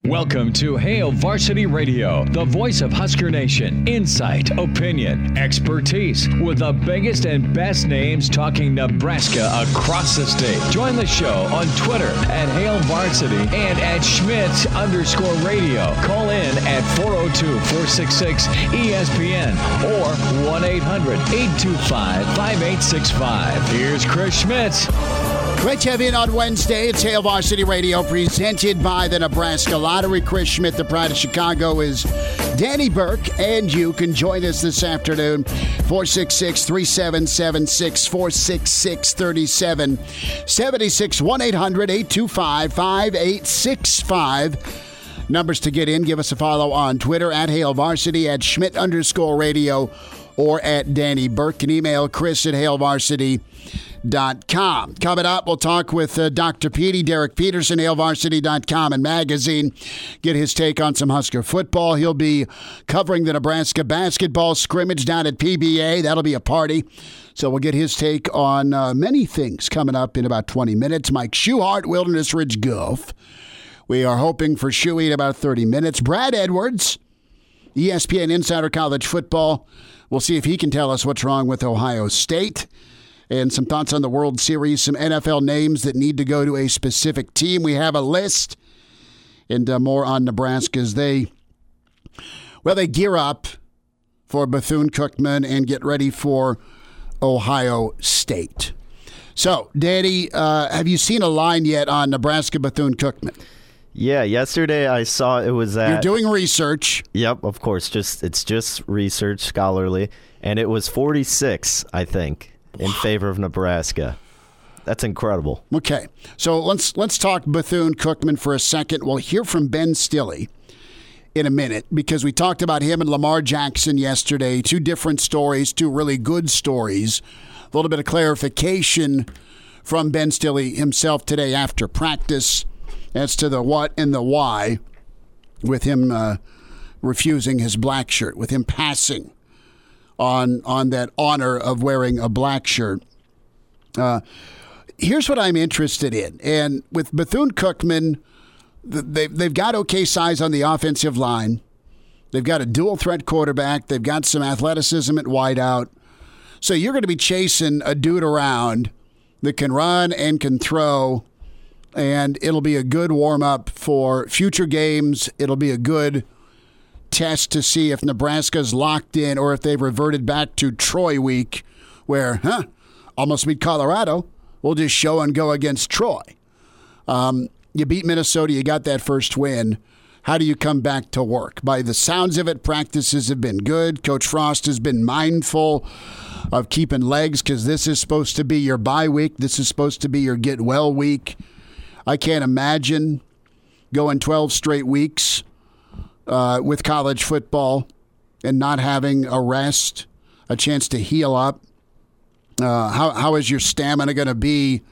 Welcome to Hail Varsity Radio, the voice of Husker Nation. Insight, opinion, expertise, with the biggest and best names talking Nebraska across the state. Join the show on Twitter at Hail Varsity and at Schmitz_radio. Call in at 402-466-ESPN or 1-800-825-5865. Here's Chris Schmitz. Great to have you in on Wednesday. It's Hail Varsity Radio presented by the Nebraska Lottery. Chris Schmidt, the pride of Chicago, is Danny Burke, and you can join us this afternoon. 466-3776, 466-3776, 1-800-825-5865. Numbers to get in. Give us a follow on Twitter at Hail Varsity, at Schmidt_radio, or at Danny Burke. An email, Chris at HailVarsity.com. Coming up, we'll talk with Dr. Petey, Derek Peterson, HailVarsity.com and magazine. Get his take on some Husker football. He'll be covering the Nebraska basketball scrimmage down at PBA. That'll be a party. So we'll get his take on many things coming up in about 20 minutes. Mike Schuhart, Wilderness Ridge Golf. We are hoping for Shuey in about 30 minutes. Brad Edwards, ESPN Insider College Football. We'll see if he can tell us what's wrong with Ohio State. And some thoughts on the World Series, some NFL names that need to go to a specific team. We have a list, and more on Nebraska as they gear up for Bethune-Cookman and get ready for Ohio State. So, Danny, have you seen a line yet on Nebraska Bethune-Cookman? Yeah, yesterday I saw it was at... You're doing research. Yep, of course. It's just research, scholarly. And it was 46, I think, in favor of Nebraska. That's incredible. Okay, so let's talk Bethune-Cookman for a second. We'll hear from Ben Stille in a minute because we talked about him and Lamar Jackson yesterday. Two different stories, two really good stories. A little bit of clarification from Ben Stille himself today after practice as to the what and the why with him refusing his black shirt, with him passing on that honor of wearing a black shirt. Here's what I'm interested in. And with Bethune-Cookman, they've got okay size on the offensive line. They've got a dual-threat quarterback. They've got some athleticism at wideout. So you're going to be chasing a dude around that can run and can throw, and it'll be a good warm-up for future games. It'll be a good test to see if Nebraska's locked in or if they've reverted back to Troy week where, almost beat Colorado. We'll just show and go against Troy. You beat Minnesota. You got that first win. How do you come back to work? By the sounds of it, practices have been good. Coach Frost has been mindful of keeping legs because this is supposed to be your bye week. This is supposed to be your get well week. I can't imagine going 12 straight weeks with college football and not having a rest, a chance to heal up. How is your stamina going to be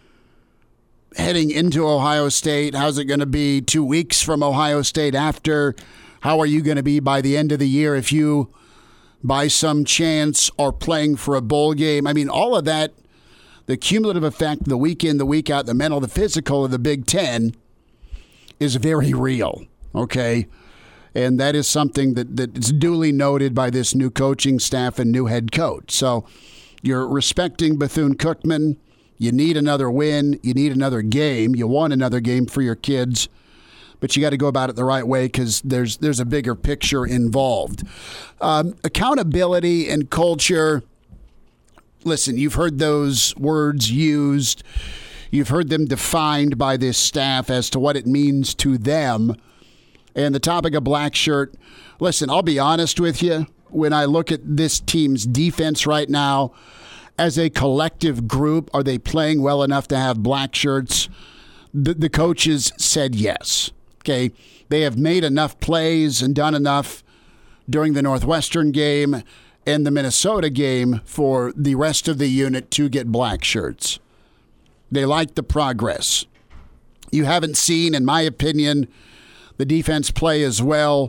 heading into Ohio State? How's it going to be 2 weeks from Ohio State after? How are you going to be by the end of the year if you, by some chance, are playing for a bowl game? I mean, all of that, the cumulative effect, the week in, the week out, the mental, the physical of the Big Ten is very real, okay? And that is something that is duly noted by this new coaching staff and new head coach. So you're respecting Bethune-Cookman. You need another win. You need another game. You want another game for your kids. But you got to go about it the right way because there's a bigger picture involved. Accountability and culture. Listen, you've heard those words used. You've heard them defined by this staff as to what it means to them. And the topic of black shirt, listen, I'll be honest with you. When I look at this team's defense right now, as a collective group, are they playing well enough to have black shirts? The coaches said yes. Okay, they have made enough plays and done enough during the Northwestern game and the Minnesota game for the rest of the unit to get black shirts. They like the progress. You haven't seen, in my opinion, the defense play as well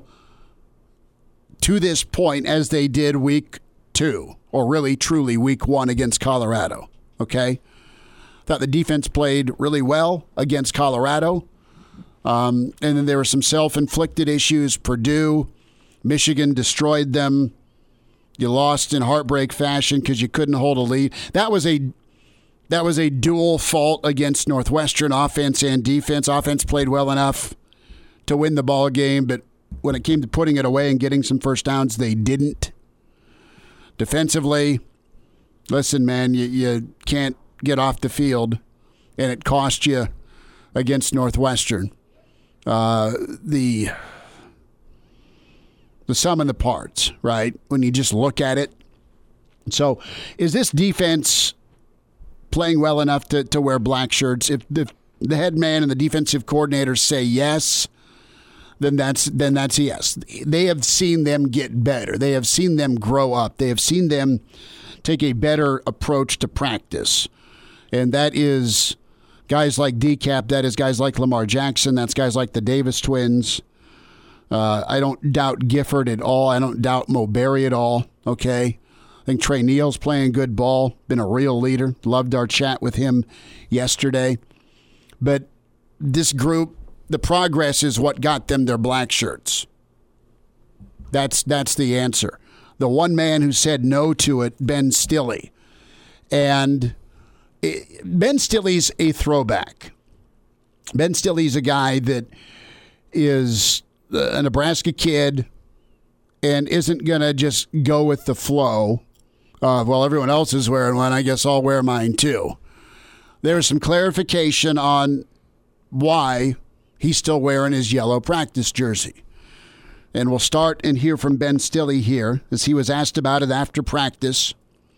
to this point as they did week 2, or really truly week 1 against Colorado. Okay? Thought the defense played really well against Colorado. And then there were some self-inflicted issues. Purdue, Michigan destroyed them. You lost in heartbreak fashion because you couldn't hold a lead. That was a dual fault against Northwestern, offense and defense. Offense played well enough to win the ball game, but when it came to putting it away and getting some first downs, they didn't. Defensively, listen, man, you can't get off the field, and it cost you against Northwestern. The sum and the parts, right? When you just look at it. So is this defense playing well enough to wear black shirts? If the head man and the defensive coordinator say yes, then that's a yes. They have seen them get better. They have seen them grow up. They have seen them take a better approach to practice. And that is guys like DeCap, that is guys like Lamar Jackson, that's guys like the Davis twins. I don't doubt Gifford at all. I don't doubt Moberry at all, okay? I think Trey Neal's playing good ball, been a real leader. Loved our chat with him yesterday. But this group, the progress is what got them their black shirts. That's the answer. The one man who said no to it, Ben Stille. And Ben Stille's a throwback. Ben Stille's a guy that is a Nebraska kid and isn't going to just go with the flow of, well, everyone else is wearing one, I guess I'll wear mine too. There's some clarification on why he's still wearing his yellow practice jersey. And we'll start and hear from Ben Stille here, as he was asked about it after practice.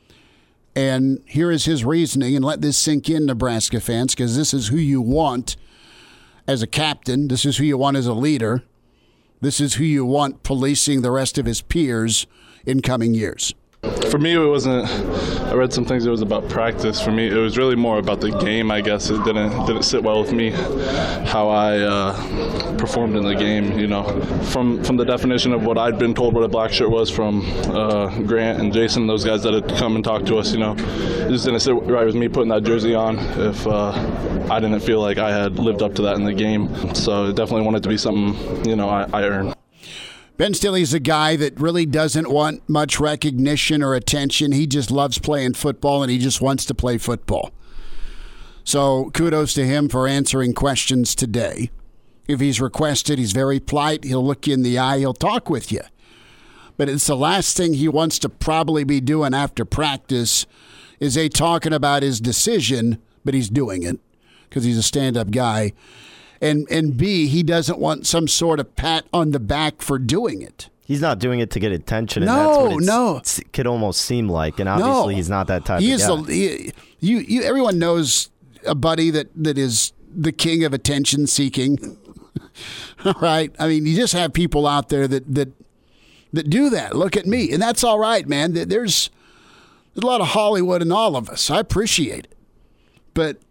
And here is his reasoning, and let this sink in, Nebraska fans, because this is who you want as a captain. This is who you want as a leader. This is who you want policing the rest of his peers in coming years. For me, it wasn't. I read some things. It was about practice. For me, it was really more about the game. I guess it didn't sit well with me how I performed in the game. You know, from the definition of what I'd been told what a black shirt was from Grant and Jason, those guys that had come and talked to us. You know, it just didn't sit right with me putting that jersey on if I didn't feel like I had lived up to that in the game. So it definitely wanted to be something I earned. Ben Stille's a guy that really doesn't want much recognition or attention. He just loves playing football, and he just wants to play football. So kudos to him for answering questions today. If he's requested, he's very polite. He'll look you in the eye. He'll talk with you. But it's the last thing he wants to probably be doing after practice is talking about his decision, but he's doing it because he's a stand-up guy. And B, he doesn't want some sort of pat on the back for doing it. He's not doing it to get attention. And that's what it could almost seem like. And obviously he's not that type of guy. Everyone knows a buddy that is the king of attention seeking. Right? I mean, you just have people out there that do that. Look at me. And that's all right, man. There's a lot of Hollywood in all of us. I appreciate it. But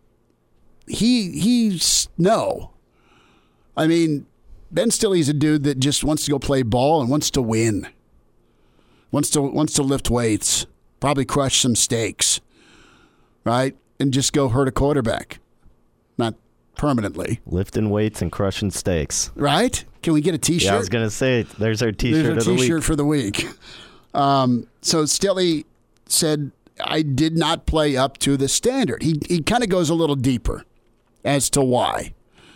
he's no. I mean, Ben Stille's a dude that just wants to go play ball and wants to win. Wants to lift weights, probably crush some steaks, right? And just go hurt a quarterback. Not permanently. Lifting weights and crushing steaks. Right? Can we get a T-shirt? Yeah, I was going to say, there's our T-shirt of the week. There's a T-shirt for the week. So Stille said, I did not play up to the standard. He kind of goes a little deeper as to why.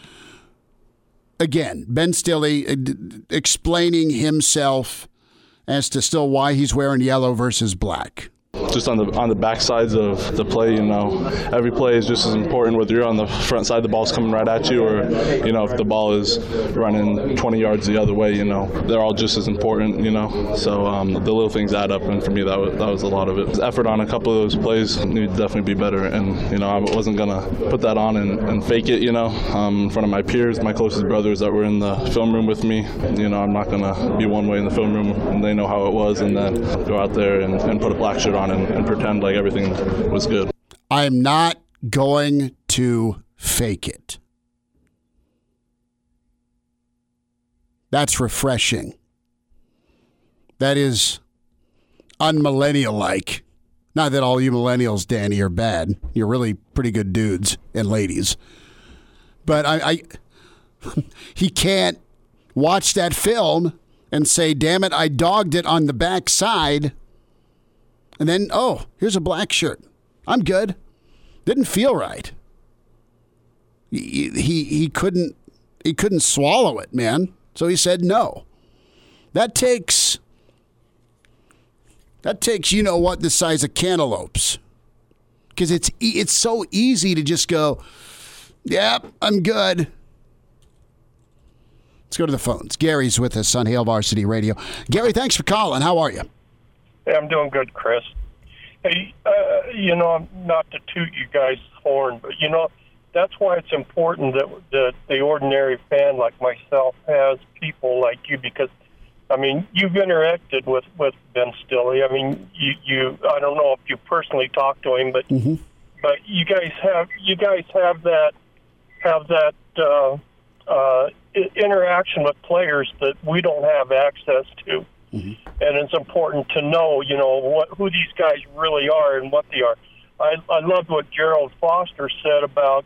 Again, Ben Stille explaining himself as to still why he's wearing yellow versus black. Just on the back sides of the play, every play is just as important, whether you're on the front side, the ball's coming right at you, or, if the ball is running 20 yards the other way, they're all just as important, So the little things add up, and for me, that was a lot of it. Effort on a couple of those plays need to definitely be better, and, I wasn't going to put that on and fake it, in front of my peers, my closest brothers that were in the film room with me. I'm not going to be one way in the film room, and they know how it was, and then go out there and put a black shirt on and pretend like everything was good. I'm not going to fake it. That's refreshing. That is unmillennial-like. Not that all you millennials, Danny, are bad. You're really pretty good dudes and ladies. But he can't watch that film and say, damn it, I dogged it on the backside. And then, oh, here's a black shirt. I'm good. Didn't feel right. He couldn't swallow it, man. So he said no. That takes you know what, the size of cantaloupes. Because it's so easy to just go, yep, I'm good. Let's go to the phones. Gary's with us on Hail Varsity Radio. Gary, thanks for calling. How are you? Hey, I'm doing good, Chris. Hey, not to toot you guys' horn, but, that's why it's important that the ordinary fan like myself has people like you, because, I mean, you've interacted with Ben Stille. I mean, you I don't know if you personally talked to him, but but you guys have that interaction with players that we don't have access to. And it's important to know, who these guys really are and what they are. I loved what Gerald Foster said about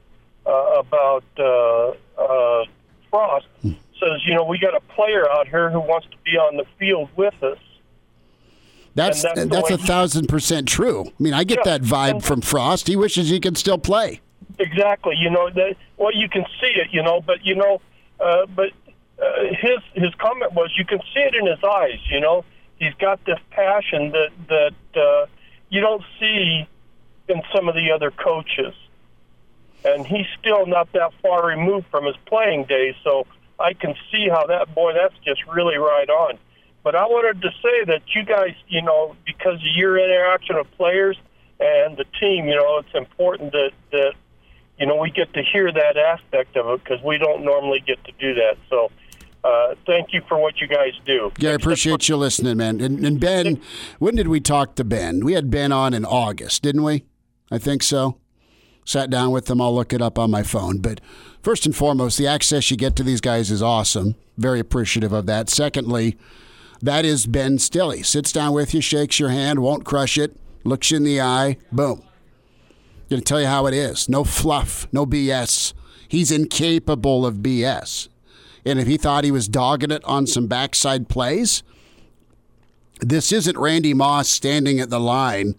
Frost. Says, we got a player out here who wants to be on the field with us. That's 1,000% true. I mean, I get that vibe from Frost. He wishes he could still play. Exactly. You can see it. But his comment was, you can see it in his eyes. He's got this passion that you don't see in some of the other coaches, and he's still not that far removed from his playing days. So I can see how that's just really right on. But I wanted to say that you guys, because of your interaction with players and the team, it's important that we get to hear that aspect of it, because we don't normally get to do that. So thank you for what you guys do. Yeah, I appreciate you listening, man. And Ben, when did we talk to Ben? We had Ben on in August, didn't we? I think so. Sat down with them. I'll look it up on my phone. But first and foremost, the access you get to these guys is awesome. Very appreciative of that. Secondly, that is Ben Stille. Sits down with you, shakes your hand, won't crush it, looks you in the eye, boom. Going to tell you how it is. No fluff, no BS. He's incapable of BS. And if he thought he was dogging it on some backside plays, this isn't Randy Moss standing at the line.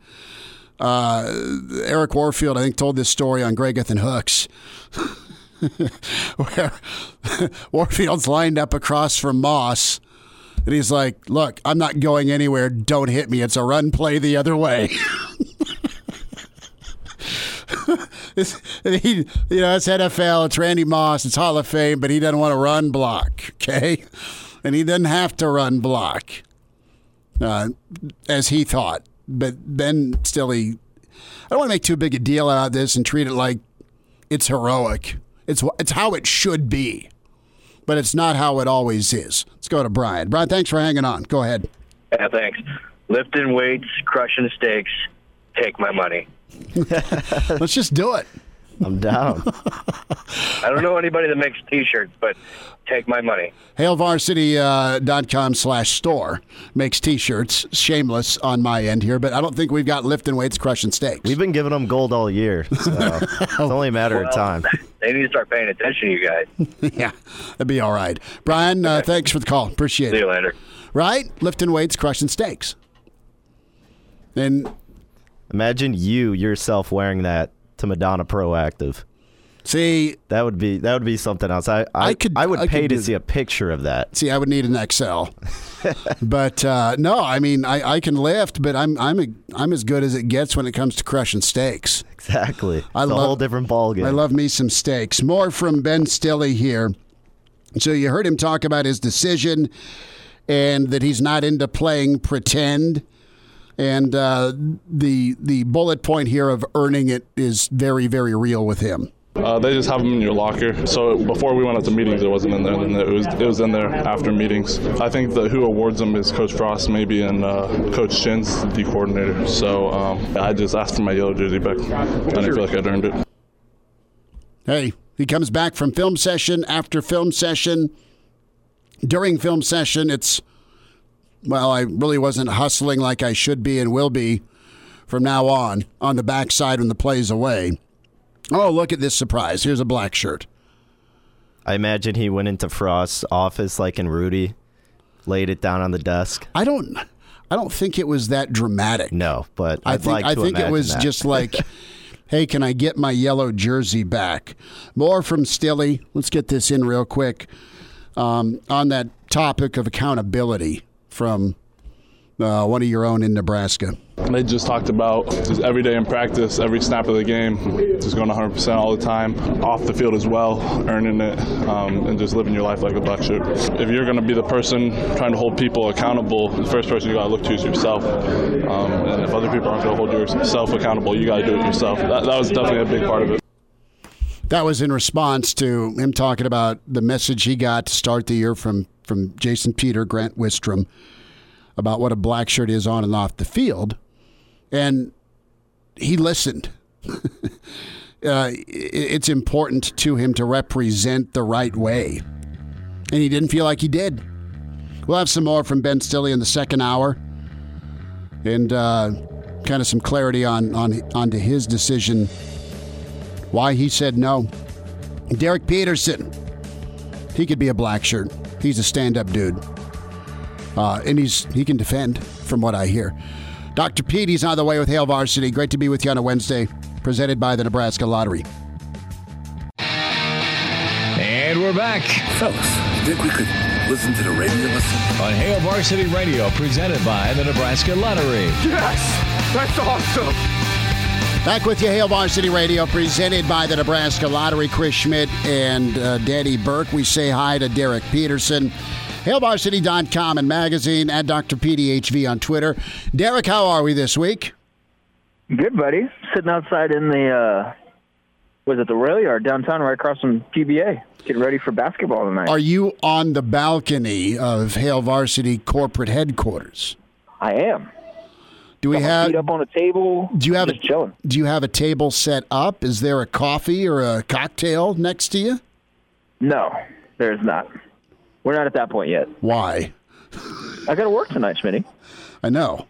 Eric Warfield, I think, told this story on Gregath and Hooks, where Warfield's lined up across from Moss, and he's like, look, I'm not going anywhere. Don't hit me. It's a run play the other way. It's NFL. It's Randy Moss. It's Hall of Fame, but he doesn't want to run block, okay? And he doesn't have to run block, as he thought. But Ben Stille, I don't want to make too big a deal out of this and treat it like it's heroic. It's how it should be, but it's not how it always is. Let's go to Brian. Brian, thanks for hanging on. Go ahead. Yeah, thanks. Lifting weights, crushing steaks, take my money. Let's just do it. I'm down. I don't know anybody that makes T-shirts, but take my money. HailVarsity.com/store makes T-shirts. Shameless on my end here, but I don't think we've got lifting weights, crushing steaks. We've been giving them gold all year, so it's only a matter of time. They need to start paying attention to you guys. Yeah, that'd be all right. Brian, thanks for the call. Appreciate it. See you later. Right? Lifting weights, crushing steaks. And imagine you yourself wearing that to Madonna Proactive. See, that would be something else. I would pay to see a picture of that. See, I would need an XL. But no, I mean, I can lift, but I'm as good as it gets when it comes to crushing steaks. Exactly. It's a whole different ballgame. I love me some steaks. More from Ben Stille here. So you heard him talk about his decision and that he's not into playing pretend. And the bullet point here of earning it is very, very real with him. They just have them in your locker. So before we went out to meetings, it wasn't in there. And it was in there after meetings. I think who awards them is Coach Frost, maybe, and Coach Chin's the D coordinator. So I just asked for my yellow jersey back. I didn't feel like I'd earned it. Hey, he comes back from film session after film session. During film session, I really wasn't hustling like I should be and will be from now on the backside when the play's away. Oh, look at this surprise. Here's a black shirt. I imagine he went into Frost's office like in Rudy, laid it down on the desk. I don't think it was that dramatic. No, but I think it was that. just like, hey, can I get my yellow jersey back? More from Stilly. Let's get this in real quick on that topic of accountability from one of your own in Nebraska. They just talked about just every day in practice, every snap of the game, just going 100% all the time, off the field as well, earning it, and just living your life like a black shirt. If you're going to be the person trying to hold people accountable, the first person you got to look to is yourself. And if other people aren't going to hold yourself accountable, you got to do it yourself. That was definitely a big part of it. That was in response to him talking about the message he got to start the year from Jason Peter, Grant Wistrom, about what a black shirt is on and off the field. And he listened. It's important to him to represent the right way. And he didn't feel like he did. We'll have some more from Ben Stilley in the second hour. And kind of some clarity onto his decision, why he said no. Derek Peterson, he could be a black shirt. He's a stand-up dude. And he can defend, from what I hear. Dr. Petey's on the way with Hail Varsity. Great to be with you on a Wednesday, presented by the Nebraska Lottery. And we're back Fellas, you think we could listen to the radio on Hail Varsity Radio, presented by the Nebraska Lottery. Yes! That's awesome! Back with you, Hail Varsity Radio, presented by the Nebraska Lottery. Chris Schmidt and Danny Burke. We say hi to Derek Peterson. HailVarsity.com and magazine, at Dr. PDHV on Twitter. Derek, how are we this week? Good, buddy. Sitting outside in the, the rail yard downtown right across from PBA. Getting ready for basketball tonight. Are you on the balcony of Hail Varsity corporate headquarters? I am. Do we have feet up on a table? Just chilling. Do you have a table set up? Is there a coffee or a cocktail next to you? No, there's not. We're not at that point yet. Why? I got to work tonight, Smitty. I know.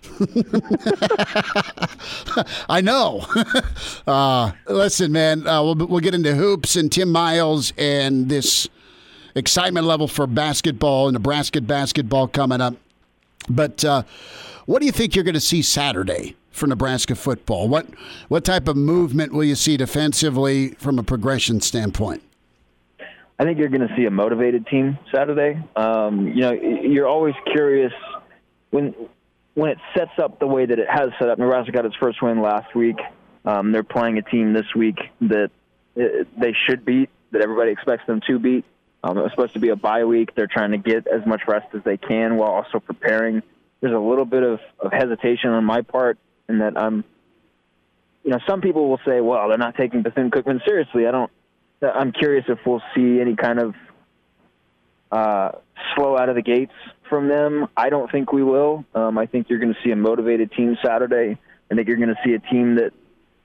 I know. Listen, man, we'll get into hoops and Tim Miles and this excitement level for basketball, Nebraska basketball coming up. But what do you think you're going to see Saturday for Nebraska football? What type of movement will you see defensively from a progression standpoint? I think you're going to see a motivated team Saturday. You're always curious when it sets up the way that it has set up. Nebraska got its first win last week. They're playing a team this week that they should beat, that everybody expects them to beat. It was supposed to be a bye week. They're trying to get as much rest as they can while also preparing. There's a little bit of hesitation on my part in that some people will say, well, they're not taking Bethune-Cookman seriously. I'm curious if we'll see any kind of slow out of the gates from them. I don't think we will. I think you're going to see a motivated team Saturday. I think you're going to see a team that,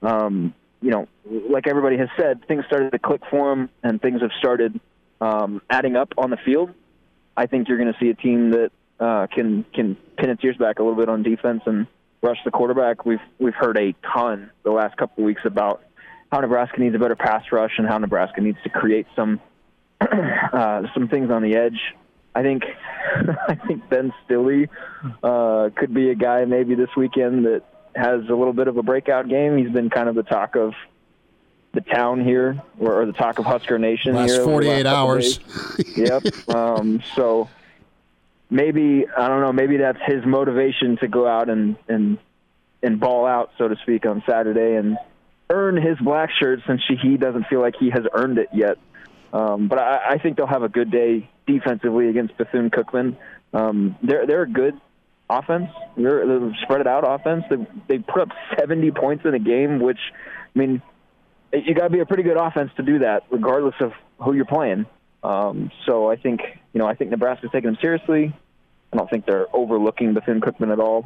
like everybody has said, things started to click for them and things have started adding up on the field. I think you're going to see a team that can pin its ears back a little bit on defense and rush the quarterback. We've heard a ton the last couple of weeks about how Nebraska needs a better pass rush and how Nebraska needs to create some things on the edge. I think Ben Stilley could be a guy maybe this weekend that has a little bit of a breakout game. He's been kind of the talk of the town here, or the talk of Husker Nation last here. 48 hours. Yep. So maybe, I don't know, maybe that's his motivation to go out and ball out, so to speak, on Saturday and earn his black shirt, since he doesn't feel like he has earned it yet. But I think they'll have a good day defensively against Bethune-Cookman. They're a good offense. They're a spread-it-out offense. They put up 70 points in a game, which, I mean, you got to be a pretty good offense to do that, regardless of who you're playing. So I think Nebraska's taking them seriously. I don't think they're overlooking Bethune-Cookman at all.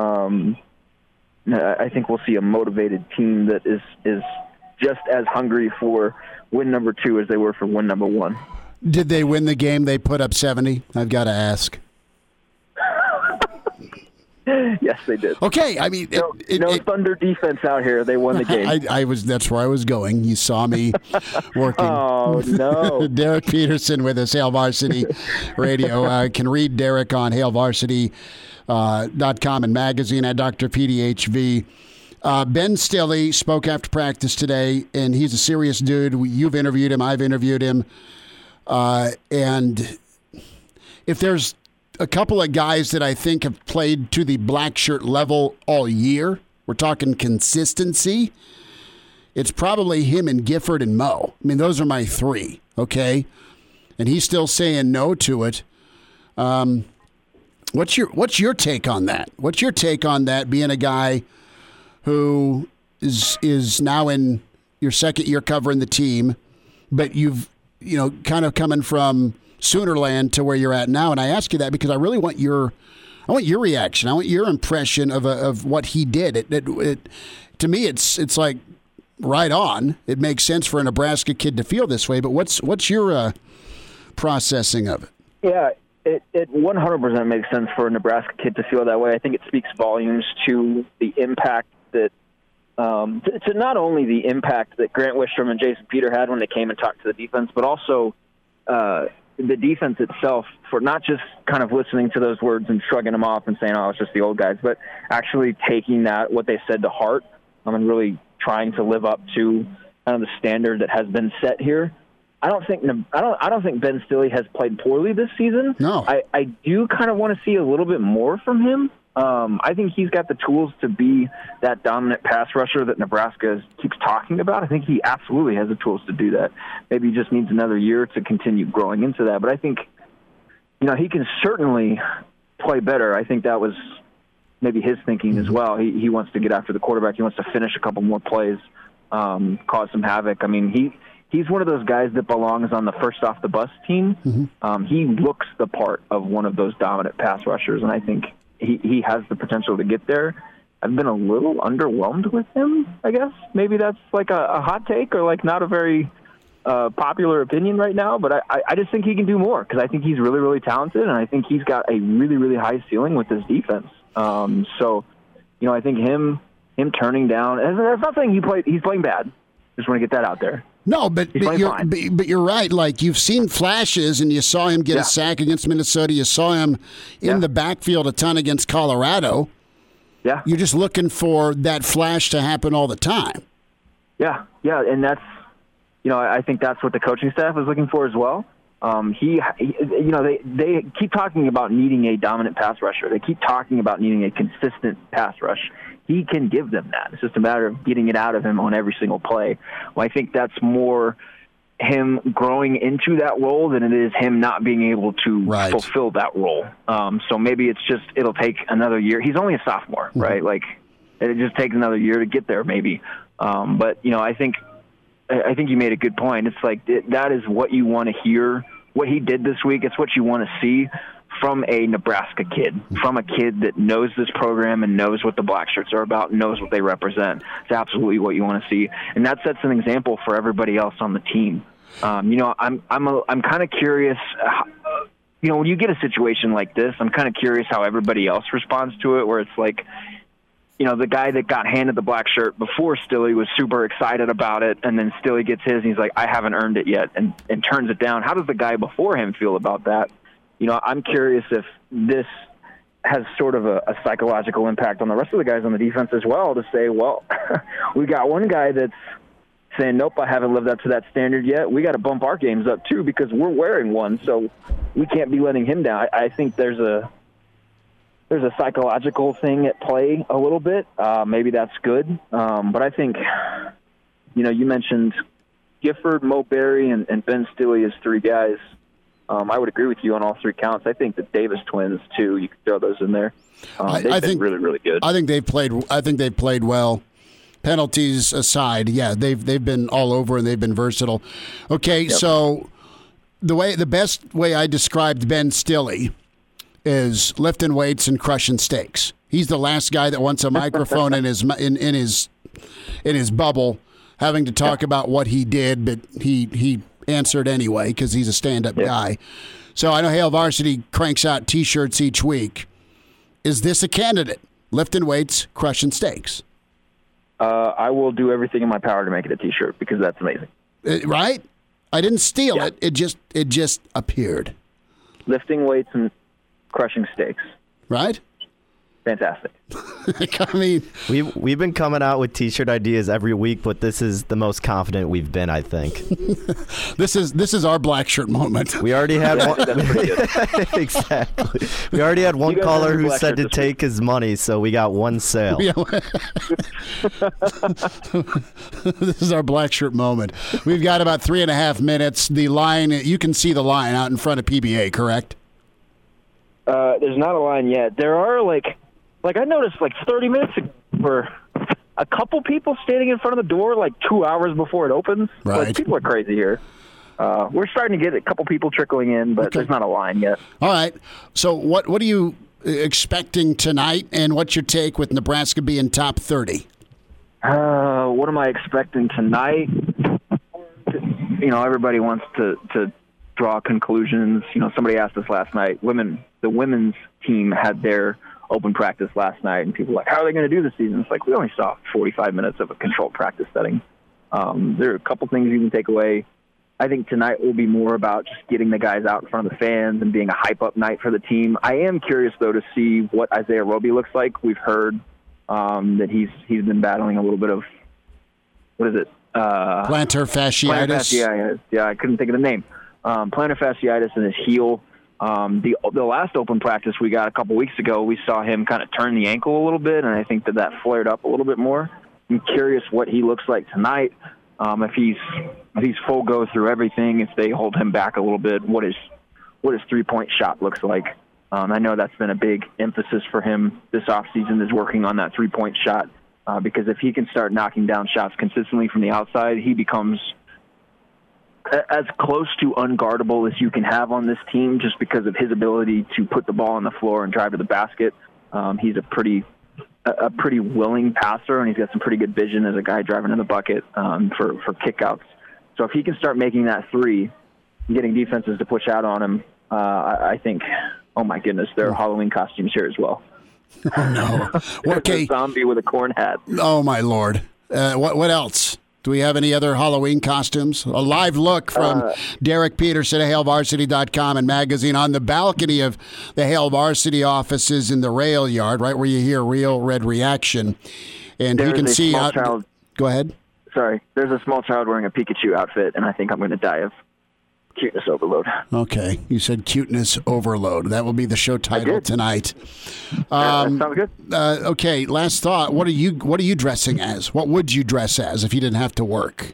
I think we'll see a motivated team that is just as hungry for win number 2 as they were for win number 1. Did they win the game? They put up 70? I've got to ask. Yes, they did. Okay, I mean, no Thunder defense out here. They won the game. That's where I was going. You saw me working. Oh no! Derek Peterson with us, Hail Varsity Radio. Can read Derek on HailVarsity.com and magazine at Dr. PDHV. Ben Stille spoke after practice today, and he's a serious dude. You've interviewed him. I've interviewed him. And if there's a couple of guys that I think have played to the black shirt level all year, we're talking consistency, it's probably him and Gifford and Mo. I mean, those are my three, okay? And he's still saying no to it. What's your take on that? What's your take on that, being a guy who is now in your second year covering the team, but you've kind of coming from Soonerland to where you're at now? And I ask you that because I really want your reaction. I want your impression of what he did. It to me, it's like right on. It makes sense for a Nebraska kid to feel this way. But what's your processing of it? Yeah, it 100% makes sense for a Nebraska kid to feel that way. I think it speaks volumes to the impact that to not only the impact that Grant Wistrom and Jason Peter had when they came and talked to the defense, but also the defense itself, for not just kind of listening to those words and shrugging them off and saying, oh, it's just the old guys, but actually taking what they said to heart and really trying to live up to kind of the standard that has been set here. I don't think Ben Stille has played poorly this season. No. I do kind of want to see a little bit more from him. I think he's got the tools to be that dominant pass rusher that Nebraska keeps talking about. I think he absolutely has the tools to do that. Maybe he just needs another year to continue growing into that. But I think, he can certainly play better. I think that was maybe his thinking as well. He wants to get after the quarterback. He wants to finish a couple more plays, cause some havoc. I mean, he's one of those guys that belongs on the first off the bus team. Mm-hmm. He looks the part of one of those dominant pass rushers, and I think he has the potential to get there. I've been a little underwhelmed with him, I guess. Maybe that's like a hot take or like not a very popular opinion right now, but I just think he can do more because I think he's really, really talented, and I think he's got a really, really high ceiling with his defense. So, I think him turning down, and that's not saying he's playing bad. Just want to get that out there. No, but you're right. Like, you've seen flashes, and you saw him get a sack against Minnesota. You saw him in the backfield a ton against Colorado. Yeah. You're just looking for that flash to happen all the time. Yeah, and that's, I think that's what the coaching staff is looking for as well. They keep talking about needing a dominant pass rusher. They keep talking about needing a consistent pass rush. He can give them that. It's just a matter of getting it out of him on every single play. Well, I think that's more him growing into that role than it is him not being able to fulfill that role. So maybe it'll take another year. He's only a sophomore, right? Like, it just takes another year to get there maybe. But, I think you made a good point. It's like that is what you want to hear. What he did this week, it's what you want to see from a Nebraska kid, from a kid that knows this program and knows what the black shirts are about, knows what they represent. It's absolutely what you want to see, and that sets an example for everybody else on the team. I'm kind of curious. When you get a situation like this, I'm kind of curious how everybody else responds to it. Where it's like, the guy that got handed the black shirt before Stille was super excited about it, and then Stille gets his, and he's like, I haven't earned it yet, and turns it down. How does the guy before him feel about that? I'm curious if this has sort of a psychological impact on the rest of the guys on the defense as well, to say, well, we got one guy that's saying, nope, I haven't lived up to that standard yet. We got to bump our games up too because we're wearing one, so we can't be letting him down. I think there's a psychological thing at play a little bit. Maybe that's good. But I think, you mentioned Gifford, Mo Berry, and Ben Stille as three guys. I would agree with you on all three counts. I think the Davis twins too. You could throw those in there. I think really, really good. I think they've played well. Penalties aside, they've been all over and they've been versatile. Okay, yep. So the best way I described Ben Stille is lifting weights and crushing steaks. He's the last guy that wants a microphone in his bubble, having to talk about what he did, but he answered anyway because he's a stand-up guy. So I know Hail Varsity cranks out T-shirts each week. Is this a candidate? Lifting weights, crushing steaks. I will do everything in my power to make it a T-shirt because that's amazing. Right? I didn't steal it. It just appeared. Lifting weights and crushing steaks. Right? Fantastic. I mean, we've been coming out with T-shirt ideas every week, but this is the most confident we've been, I think. This is our black shirt moment. We already had one. Exactly. We already had one caller who said to take his money, so we got one sale. Yeah. This is our black shirt moment. We've got about 3.5 minutes. The line, you can see the line out in front of PBA, correct? There's not a line yet. There are like I noticed 30 minutes for a couple people standing in front of the door 2 hours before it opens. Right. People are crazy here. We're starting to get a couple people trickling in, but there's not a line yet. All right. So what are you expecting tonight, and what's your take with Nebraska being top 30? What am I expecting tonight? Everybody wants to draw conclusions. Somebody asked us last night. The women's team had their open practice last night, and people were like, how are they going to do this season? It's we only saw 45 minutes of a controlled practice setting. There are a couple things you can take away. I think tonight will be more about just getting the guys out in front of the fans and being a hype-up night for the team. I am curious, though, to see what Isaiah Roby looks like. We've heard that he's been battling a little bit of, what is it? Plantar fasciitis. Plantar fasciitis. Yeah, I couldn't think of the name. Plantar fasciitis in his heel. The last open practice we got a couple weeks ago, we saw him kind of turn the ankle a little bit, and I think that flared up a little bit more. I'm curious what he looks like tonight. If he's full go through everything, if they hold him back a little bit, what his 3-point shot looks like. I know that's been a big emphasis for him this offseason, is working on that 3-point shot, because if he can start knocking down shots consistently from the outside, he becomes as close to unguardable as you can have on this team, just because of his ability to put the ball on the floor and drive to the basket. He's a pretty willing passer, and he's got some pretty good vision as a guy driving in the bucket for kickouts. So if he can start making that three and getting defenses to push out on him, I think, oh my goodness, there are Halloween costumes here as well. Oh no! Okay, a zombie with a corn hat. Oh my Lord! What else? Do we have any other Halloween costumes? A live look from Derek Peterson at HailVarsity.com and magazine on the balcony of the Hail Varsity offices in the rail yard, right where you hear Real Red Reaction. And you can see out. Child, go ahead. Sorry. There's a small child wearing a Pikachu outfit, and I think I'm going to die of cuteness overload. Okay. You said cuteness overload. That will be the show title tonight. Sounds good. Okay. Last thought. What are you dressing as? What would you dress as if you didn't have to work?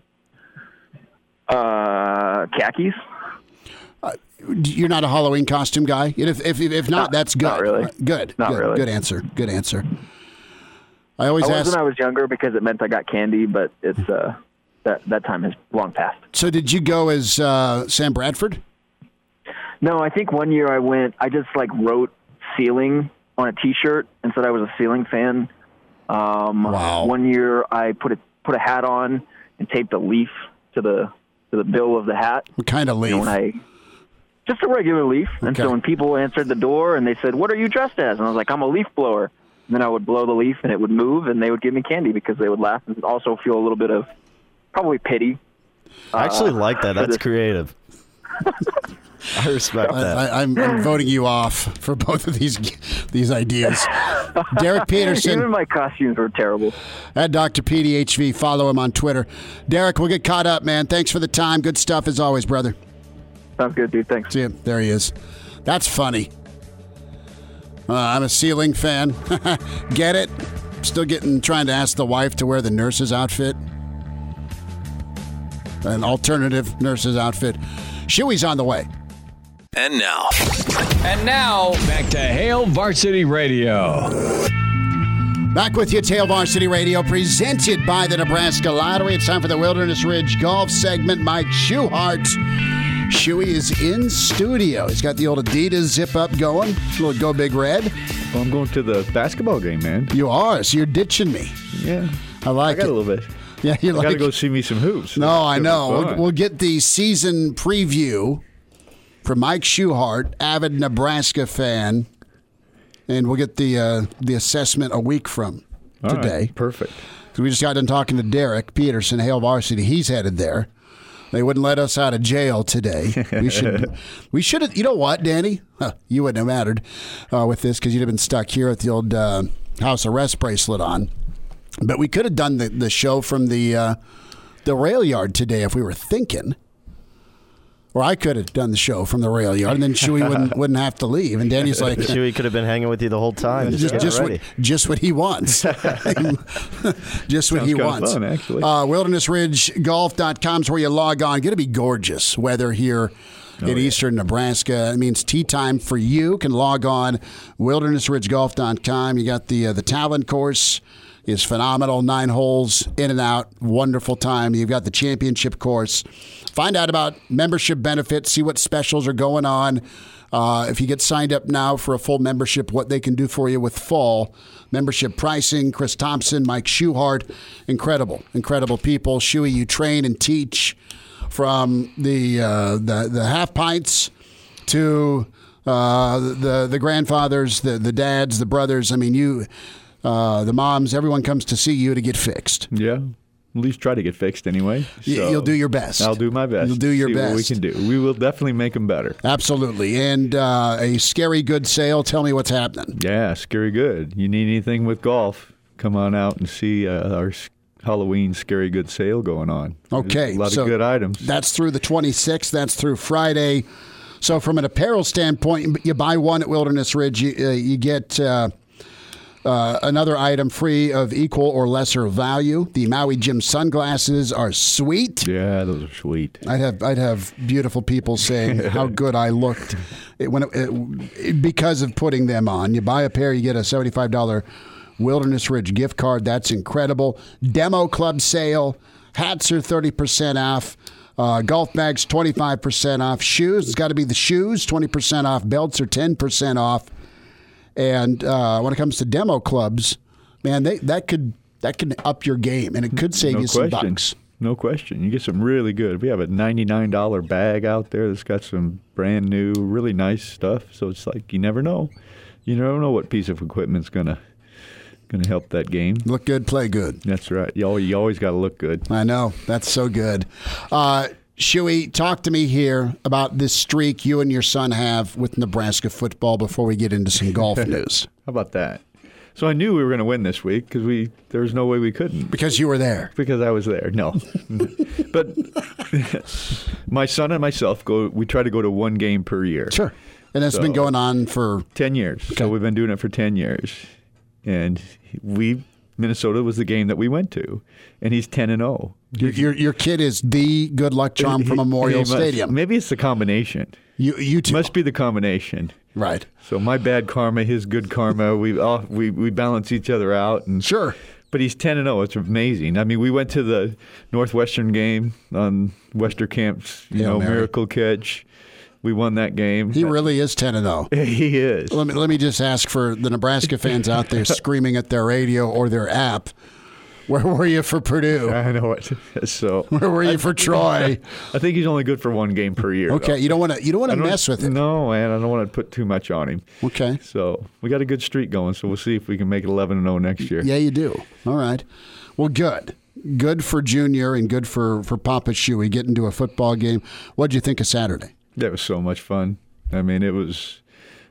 Khakis. You're not a Halloween costume guy? If not, that's good. Not really. Good. Not really. Good answer. Good answer. I was ask when I was younger because it meant I got candy, but it's that time has long passed. So did you go as Sam Bradford? No, I think one year I just wrote ceiling on a T-shirt and said I was a ceiling fan. Wow. One year I put a hat on and taped a leaf to the bill of the hat. What kind of leaf? Just a regular leaf. Okay. And so when people answered the door and they said, "What are you dressed as?" and I was like, "I'm a leaf blower." And then I would blow the leaf and it would move and they would give me candy because they would laugh and also feel a little bit of probably pity. I actually like that. That's creative. I respect that. I'm voting you off for both of these ideas. Derek Peterson. Even my costumes were terrible. At Dr. PDHV. Follow him on Twitter. Derek, we'll get caught up, man. Thanks for the time. Good stuff as always, brother. Sounds good, dude. Thanks. See you. There he is. That's funny. I'm a ceiling fan. Get it? Still trying to ask the wife to wear the nurse's outfit. An alternative nurse's outfit. Shuey's on the way. And now, back to Hail Varsity Radio. Back with you, Hail Varsity Radio, presented by the Nebraska Lottery. It's time for the Wilderness Ridge Golf segment. Mike Schuhart. Shuey is in studio. He's got the old Adidas zip-up going. A little Go Big Red. Well, I'm going to the basketball game, man. You are, so you're ditching me. Yeah. I like it. I got a little bit. Yeah, I got to go see me some hoops. No, I know. We'll get the season preview from Mike Schuhart, avid Nebraska fan. and we'll get the assessment a week from All today. right, perfect. So we just got done talking to Derek Peterson, Hail Varsity. He's headed there. They wouldn't let us out of jail today. We should have. You know what, Danny? You wouldn't have mattered with this because you'd have been stuck here with the old house arrest bracelet on. But we could have done the show from the rail yard today if we were thinking. Or I could have done the show from the rail yard, and then Shuey wouldn't have to leave. And Danny's like, Shuey could have been hanging with you the whole time. Just what he wants. Just what he wants. Fun, actually. WildernessRidgeGolf.com is where you log on. Going to be gorgeous weather here in eastern Nebraska. It means tea time for you. Can log on WildernessRidgeGolf.com. You got the Talon course. Is phenomenal. 9 holes, in and out. Wonderful time. You've got the championship course. Find out about membership benefits. See what specials are going on. If you get signed up now for a full membership, what they can do for you with fall membership pricing. Chris Thompson, Mike Schuhart. Incredible people. Shuey, you train and teach from the half pints to the grandfathers, the dads, the brothers. I mean, you... the moms, everyone comes to see you to get fixed. Yeah. At least try to get fixed anyway. So you'll do your best. I'll do my best. You'll do your See best. what we can do. We will definitely make them better. Absolutely. And a Scary Good sale. Tell me what's happening. Yeah, Scary Good. You need anything with golf, come on out and see our Halloween Scary Good sale going on. Okay. There's a lot of good items. That's through the 26th. That's through Friday. So from an apparel standpoint, you buy one at Wilderness Ridge, you get... another item free of equal or lesser value. The Maui Jim sunglasses are sweet. Yeah, those are sweet. I'd have beautiful people saying how good I looked because of putting them on. You buy a pair, you get a $75 Wilderness Ridge gift card. That's incredible. Demo club sale. Hats are 30% off. Golf bags 25% off. Shoes, it's got to be the shoes, 20% off. Belts are 10% off. And when it comes to demo clubs, man, that could up your game, and it could save you some bucks. No question. You get some really good. We have a $99 bag out there that's got some brand new, really nice stuff. So it's like you never know. You never know what piece of equipment's gonna help that game. Look good, play good. That's right. You always got to look good. I know. That's so good. Shuey, talk to me here about this streak you and your son have with Nebraska football before we get into some golf news. How about that? So I knew we were going to win this week because there was no way we couldn't. Because you were there. Because I was there. No. But my son and myself we try to go to one game per year. Sure. And that's been going on for 10 years. Okay. So we've been doing it for 10 years. And Minnesota was the game that we went to, and he's 10-0. Your kid is the good luck charm from Memorial Stadium. Maybe it's the combination. You two. Must be the combination. Right. So my bad karma, his good karma, we balance each other out. And sure. But he's 10-0. It's amazing. I mean, we went to the Northwestern game on Westerkamp's miracle catch. We won that game. He really is 10-0. He is. Let me just ask for the Nebraska fans out there screaming at their radio or their app. Where were you for Purdue? I know it. So where were you for Troy? I think he's only good for one game per year. Okay, though. you don't want to mess with it. No, man, I don't want to put too much on him. Okay. So we got a good streak going. So we'll see if we can make it 11-0 next year. Yeah, you do. All right. Well, good. Good for Junior and good for Papa Shuey getting to a football game. What did you think of Saturday? That was so much fun. I mean, it was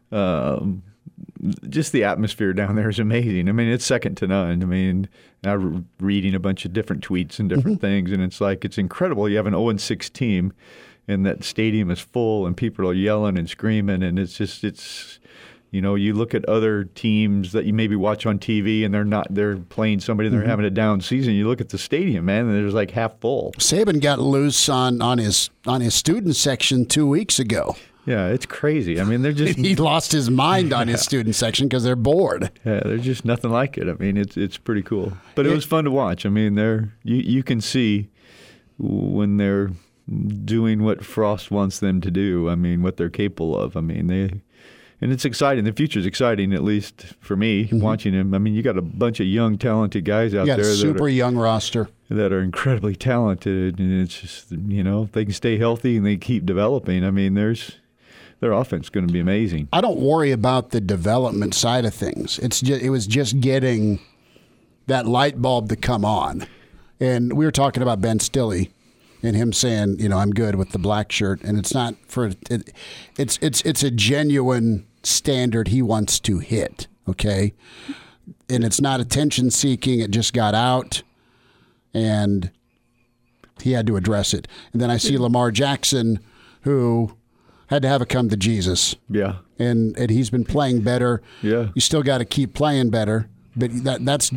just the atmosphere down there is amazing. I mean, it's second to none. I mean, I'm reading a bunch of different tweets and different things, and it's like it's incredible. You have an 0-6 team, and that stadium is full, and people are yelling and screaming, and it's you look at other teams that you maybe watch on TV, and they're playing somebody, and they're having a down season. You look at the stadium, man, and there's like half full. Saban got loose on his student section 2 weeks ago. Yeah, it's crazy. I mean, they're just he lost his mind on his student section because they're bored. Yeah, there's just nothing like it. I mean, it's pretty cool. But it was fun to watch. I mean, you can see when they're doing what Frost wants them to do. I mean, what they're capable of. I mean, and it's exciting. The future's exciting, at least for me, watching him. I mean, you got a bunch of young, talented guys out there. You got a super young roster. That are incredibly talented, and it's just, if they can stay healthy and they keep developing, I mean, there's their offense is going to be amazing. I don't worry about the development side of things. It was just getting that light bulb to come on. And we were talking about Ben Stille and him saying, I'm good with the black shirt, and it's not for it. It's a genuine standard he wants to hit. Okay, and it's not attention seeking. It just got out, and he had to address it. And then I see Lamar Jackson, who had to have a come to Jesus. Yeah, and he's been playing better. Yeah, you still got to keep playing better, but that's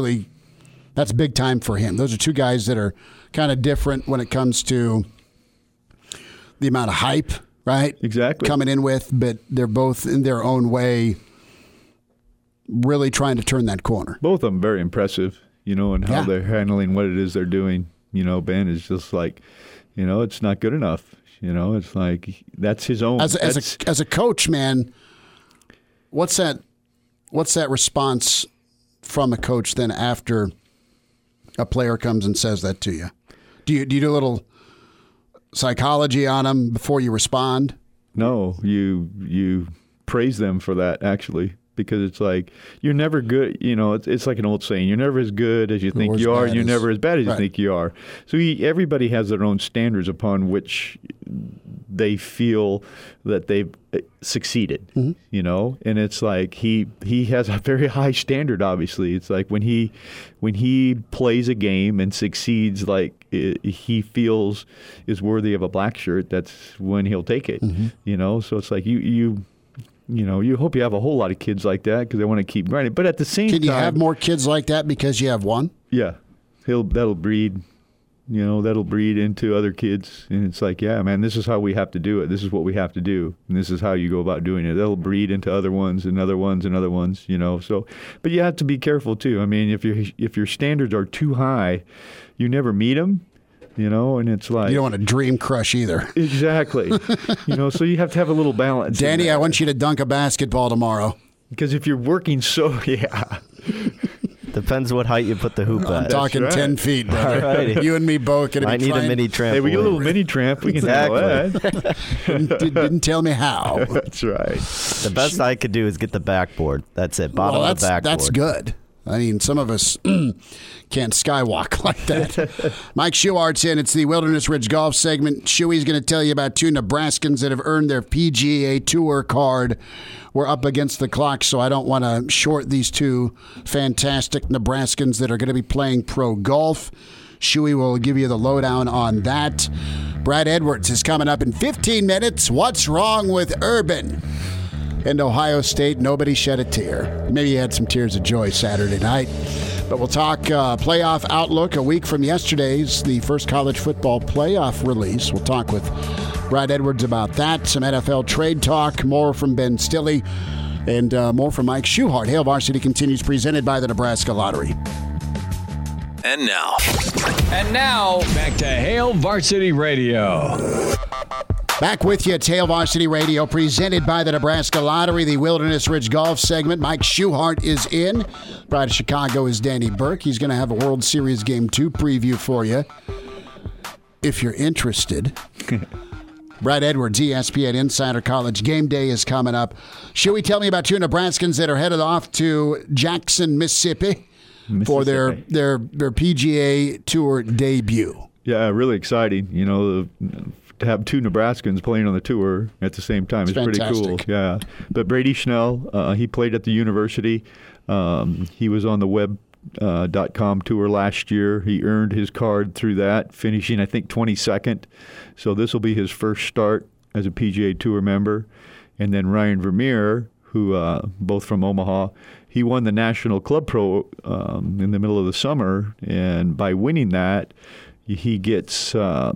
big time for him. Those are two guys that are kind of different when it comes to the amount of hype, right? Exactly. Coming in with, but they're both in their own way really trying to turn that corner. Both of them very impressive, and how they're handling what it is they're doing. Ben is just like, it's not good enough. It's like that's his own. As a coach, man, what's that response from a coach then after a player comes and says that to you? Do you do a little psychology on them before you respond? No, you praise them for that, actually, because it's like you're never good. It's like an old saying: you're never as good as you think you are, and you're never as bad as you think you are. So everybody has their own standards upon which they feel that they've succeeded, and it's like he has a very high standard. Obviously, it's like when he plays a game and succeeds, like he feels is worthy of a black shirt. That's when he'll take it. So it's like you hope you have a whole lot of kids like that because they want to keep grinding. But at the same time, can you have more kids like that because you have one? Yeah, that'll breed. That'll breed into other kids. And it's like, yeah, man, this is how we have to do it. This is what we have to do. And this is how you go about doing it. That'll breed into other ones and other ones and other ones, So, but you have to be careful, too. I mean, if your standards are too high, you never meet them, and it's like. You don't want to dream crush either. Exactly. So you have to have a little balance. Danny, I want you to dunk a basketball tomorrow. Because if you're working yeah. Depends what height you put the hoop at. I'm talking 10 feet, brother. Right. You and me both going to be need a mini trampoline. Hey, we get a little mini tramp. We can handle that. Didn't tell me how. That's right. The best I could do is get the backboard. That's it. Bottom of the backboard. That's good. I mean, some of us can't skywalk like that. Mike Schuhart's in. It's the Wilderness Ridge Golf segment. Shuey's going to tell you about two Nebraskans that have earned their PGA Tour card. We're up against the clock, so I don't want to short these two fantastic Nebraskans that are going to be playing pro golf. Shuey will give you the lowdown on that. Brad Edwards is coming up in 15 minutes. What's wrong with Urban? In Ohio State, nobody shed a tear. Maybe you had some tears of joy Saturday night. But we'll talk playoff outlook a week from yesterday's, the first college football playoff release. We'll talk with Brad Edwards about that, some NFL trade talk, more from Ben Stille, and more from Mike Schuhart. Hail Varsity continues, presented by the Nebraska Lottery. And now, back to Hail Varsity Radio. Back with you at Hail Varsity Radio, presented by the Nebraska Lottery, the Wilderness Ridge Golf segment. Mike Schuhart is in. Pride of Chicago is Danny Burke. He's going to have a World Series Game 2 preview for you, if you're interested. Brad Edwards, ESPN Insider College Game Day is coming up. Shuey, tell me about two Nebraskans that are headed off to Jackson, Mississippi for their PGA Tour debut. Yeah, really exciting. To have two Nebraskans playing on the tour at the same time is pretty cool. Yeah, but Brady Schnell, he played at the university. He was on the web.com tour last year. He earned his card through that, finishing, I think, 22nd. So this will be his first start as a PGA Tour member. And then Ryan Vermeer, who both from Omaha, he won the National Club Pro in the middle of the summer. And by winning that, he gets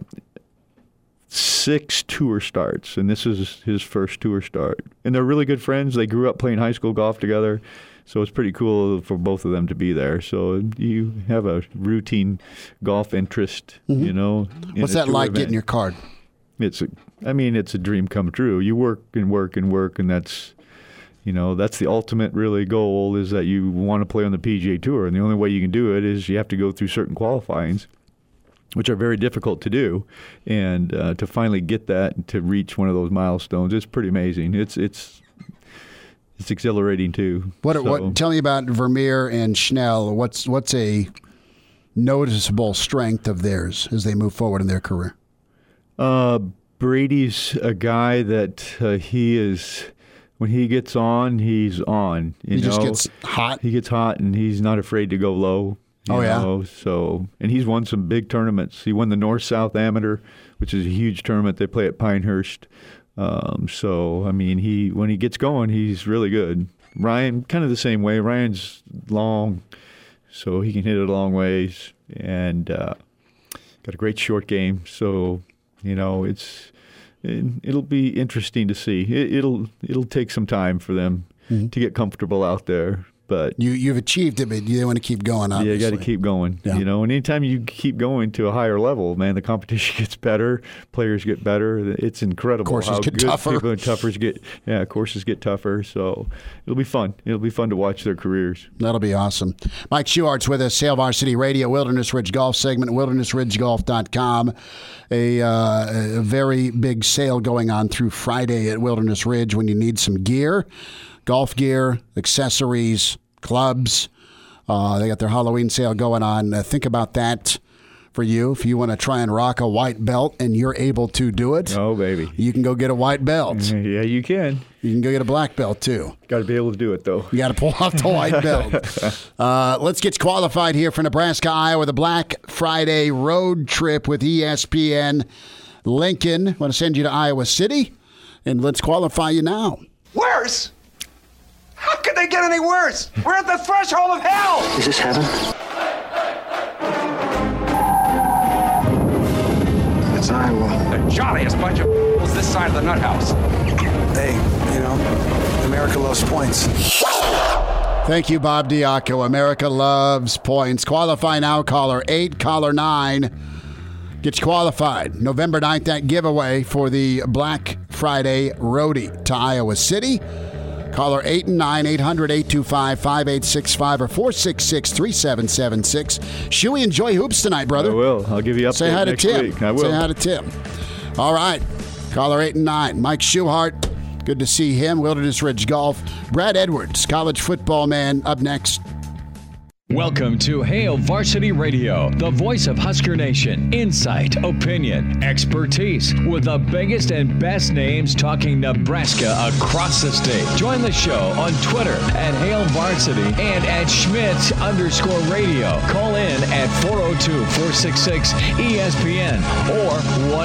6 tour starts, and this is his first tour start. And they're really good friends. They grew up playing high school golf together, so it's pretty cool for both of them to be there. So you have a routine golf interest, What's that like, getting your card? It's a dream come true. You work and work and work, and that's the ultimate really goal, is that you want to play on the PGA Tour, and the only way you can do it is you have to go through certain qualifyings. which are very difficult to do, and to finally get that and to reach one of those milestones, it's pretty amazing. It's exhilarating too. Tell me about Vermeer and Schnell. What's a noticeable strength of theirs as they move forward in their career? Brady's a guy that he is. When he gets on, he's on. He just gets hot. He gets hot, and he's not afraid to go low. You know? So, and he's won some big tournaments. He won the North-South Amateur, which is a huge tournament they play at Pinehurst. So, I mean, when he gets going, he's really good. Ryan, kind of the same way. Ryan's long, so he can hit it a long ways, and got a great short game. So, you know, it'll be interesting to see. It'll take some time for them to get comfortable out there. But you've achieved it, but you want to keep going, obviously. Yeah, you got to keep going. Yeah. You know, and anytime you keep going to a higher level, man, the competition gets better, players get better. It's incredible. Courses get tougher. Courses get tougher. So it'll be fun. It'll be fun to watch their careers. That'll be awesome. Mike Schuhart's with us, Hail Varsity Radio, Wilderness Ridge Golf segment, wildernessridgegolf.com. A very big sale going on through Friday at Wilderness Ridge when you need some gear. Golf gear, accessories, clubs. They got their Halloween sale going on. Think about that for you. If you want to try and rock a white belt and you're able to do it, oh, baby, you can go get a white belt. Yeah, you can. You can go get a black belt, too. Got to be able to do it, though. You got to pull off the white belt. Let's get qualified here for Nebraska, Iowa, the Black Friday road trip with ESPN. Lincoln, want to send you to Iowa City, and let's qualify you now. Worse? How could they get any worse? We're at the threshold of hell! Is this heaven? It's Iowa. The jolliest bunch of this side of the nut house. Hey, you know, America loves points. Thank you, Bob Diaco. America loves points. Qualify now, caller 8, caller 9. Get you qualified. November 9th, that giveaway for the Black Friday Roadie to Iowa City. Caller 8 and 9, 800-825-5865 or 466-3776. Shuey, enjoy hoops tonight, brother. I will. I'll give you update Say hi to next Tim. week. I will. Say hi to Tim. All right. Caller 8 and 9. Mike Schuhart. Good to see him. Wilderness Ridge Golf. Brad Edwards, college football man, up next. Welcome to Hail Varsity Radio, the voice of Husker Nation. Insight, opinion, expertise, with the biggest and best names talking Nebraska across the state. Join the show on Twitter at Hail Varsity and at Schmitz_radio. Call in at 402-466-ESPN or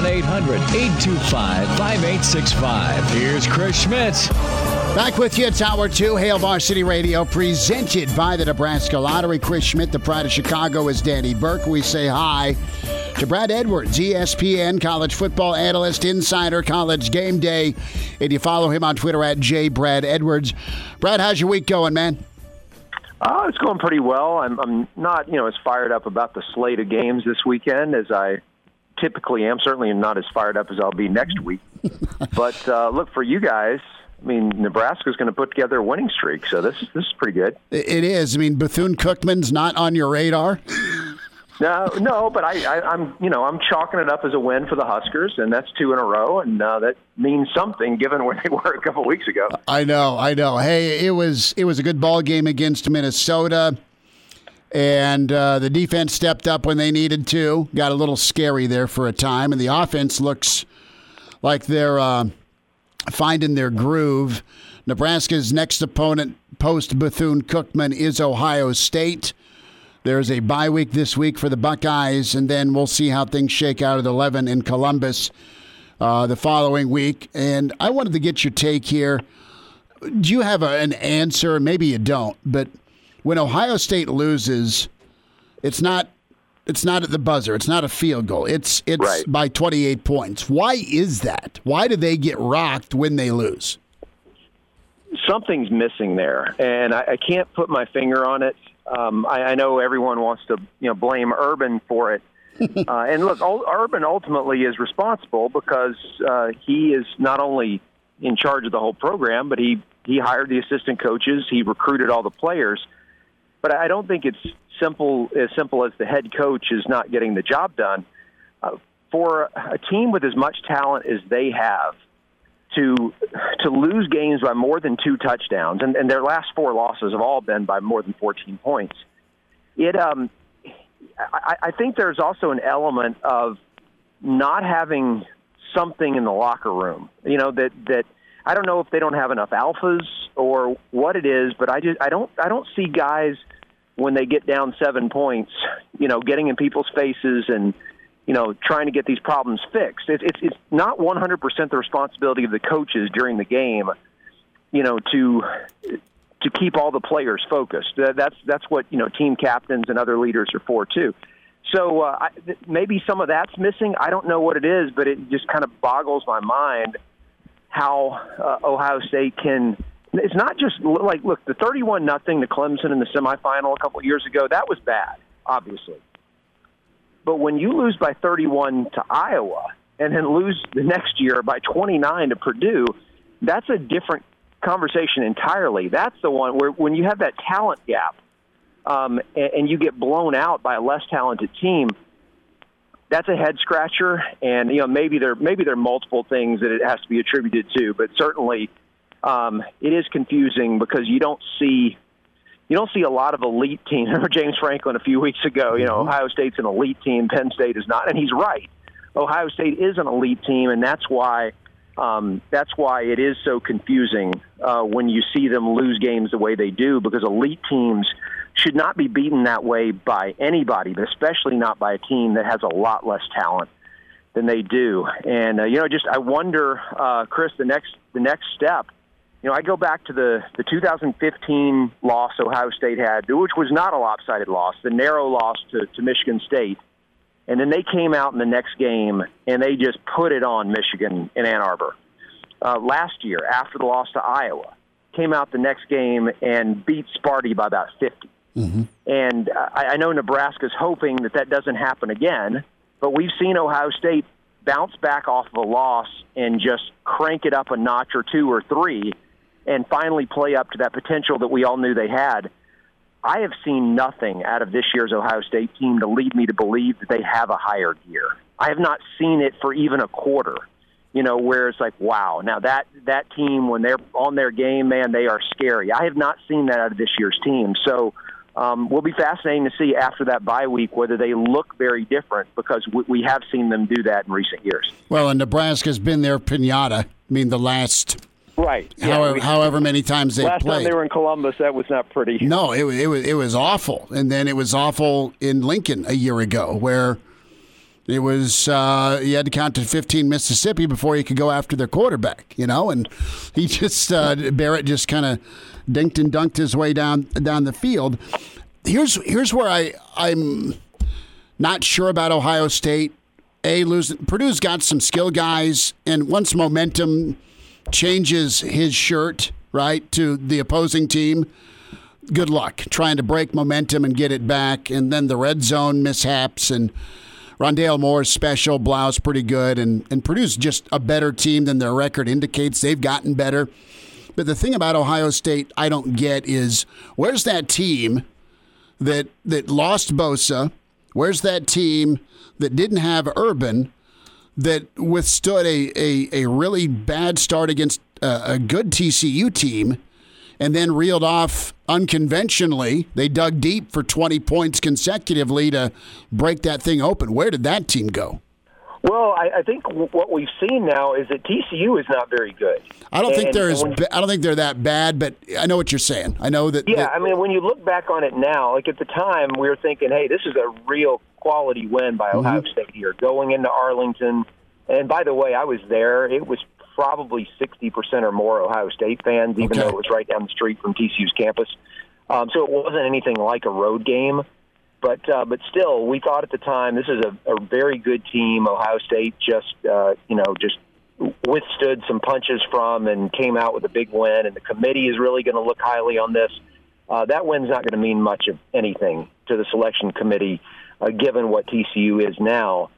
1-800-825-5865. Here's Chris Schmitz. Back with you. It's Hour 2, Hail Varsity Radio, presented by the Nebraska Lottery. Chris Schmidt, the pride of Chicago, is Danny Burke. We say hi to Brad Edwards, ESPN college football analyst, insider, College Game Day. And you follow him on Twitter at JBradEdwards. Brad, how's your week going, man? It's going pretty well. I'm not, as fired up about the slate of games this weekend as I typically am. Certainly not as fired up as I'll be next week. But look, for you guys, I mean, Nebraska's going to put together a winning streak, so this is pretty good. It is. I mean, Bethune-Cookman's not on your radar. No, but I'm chalking it up as a win for the Huskers, and that's 2 in a row, and that means something given where they were a couple weeks ago. I know. Hey, it was a good ball game against Minnesota, and the defense stepped up when they needed to. Got a little scary there for a time, and the offense looks like they're finding their groove. Nebraska's next opponent post Bethune-Cookman is Ohio State. There's a bye week this week for the Buckeyes, and then we'll see how things shake out at 11 in Columbus the following week. And I wanted to get your take here. Do you have an answer? Maybe you don't, but when Ohio State loses, it's not at the buzzer. It's not a field goal. It's right by 28 points. Why is that? Why do they get rocked when they lose? Something's missing there, and I can't put my finger on it. I know everyone wants to blame Urban for it. And look, Urban ultimately is responsible because he is not only in charge of the whole program, but he hired the assistant coaches. He recruited all the players. But I don't think it's as simple as the head coach is not getting the job done. for a team with as much talent as they have to lose games by more than 2 touchdowns, and their last 4 losses have all been by more than 14 points. I think there's also an element of not having something in the locker room, that I don't know if they don't have enough alphas or what it is, but I don't see guys when they get down 7 points, getting in people's faces and trying to get these problems fixed. It's not 100% the responsibility of the coaches during the game, to keep all the players focused. That's what team captains and other leaders are for too. So maybe some of that's missing. I don't know what it is, but it just kind of boggles my mind how Ohio State can. It's not just like, look, the 31-0 to Clemson in the semifinal a couple of years ago, that was bad, obviously. But when you lose by 31 to Iowa and then lose the next year by 29 to Purdue, that's a different conversation entirely. That's the one where when you have that talent gap and you get blown out by a less talented team, that's a head scratcher. And maybe there are multiple things that it has to be attributed to, but certainly it is confusing because you don't see a lot of elite teams. Remember James Franklin a few weeks ago, Ohio State's an elite team, Penn State is not, and he's right. Ohio State is an elite team, and that's why it is so confusing when you see them lose games the way they do, because elite teams should not be beaten that way by anybody, but especially not by a team that has a lot less talent than they do. And I wonder, Chris, the next step. I go back to the 2015 loss Ohio State had, which was not a lopsided loss, the narrow loss to Michigan State. And then they came out in the next game, and they just put it on Michigan in Ann Arbor. Last year, after the loss to Iowa, came out the next game and beat Sparty by about 50. Mm-hmm. And I know Nebraska's hoping that doesn't happen again, but we've seen Ohio State bounce back off of a loss and just crank it up a notch or 2 or 3 and finally play up to that potential that we all knew they had. I have seen nothing out of this year's Ohio State team to lead me to believe that they have a higher gear. I have not seen it for even a quarter, where it's like, wow, now that team, when they're on their game, man, they are scary. I have not seen that out of this year's team. So will be fascinating to see after that bye week whether they look very different, because we have seen them do that in recent years. Well, and Nebraska's been their pinata. I mean, the last... Right. However many times they played. Last time they were in Columbus, that was not pretty. No, it was awful. And then it was awful in Lincoln a year ago, where it was you had to count to 15 Mississippi before you could go after their quarterback, and he just Barrett just kind of dinked and dunked his way down the field. Here's where I'm not sure about Ohio State. Purdue's got some skill guys, and once momentum changes his shirt, right, to the opposing team, good luck trying to break momentum and get it back. And then the red zone mishaps, and Rondale Moore's special, Blau's pretty good, and Purdue's just a better team than their record indicates. They've gotten better. But the thing about Ohio State I don't get is, where's that team that lost Bosa? Where's that team that didn't have Urban, that withstood a really bad start against a good TCU team and then reeled off unconventionally? They dug deep for 20 points consecutively to break that thing open. Where did that team go? Well, I think what we've seen now is that TCU is not very good. I don't think they're that bad, but I know what you're saying. I know that. Yeah, I mean, when you look back on it now, like at the time, we were thinking, hey, this is a real quality win by Ohio State here, going into Arlington. And by the way, I was there. It was probably 60% or more Ohio State fans, even though it was right down the street from TCU's campus. So it wasn't anything like a road game. But still, we thought at the time this is a very good team. Ohio State just withstood some punches from and came out with a big win. And the committee is really going to look highly on this. That win's not going to mean much of anything to the selection committee, given what TCU is now.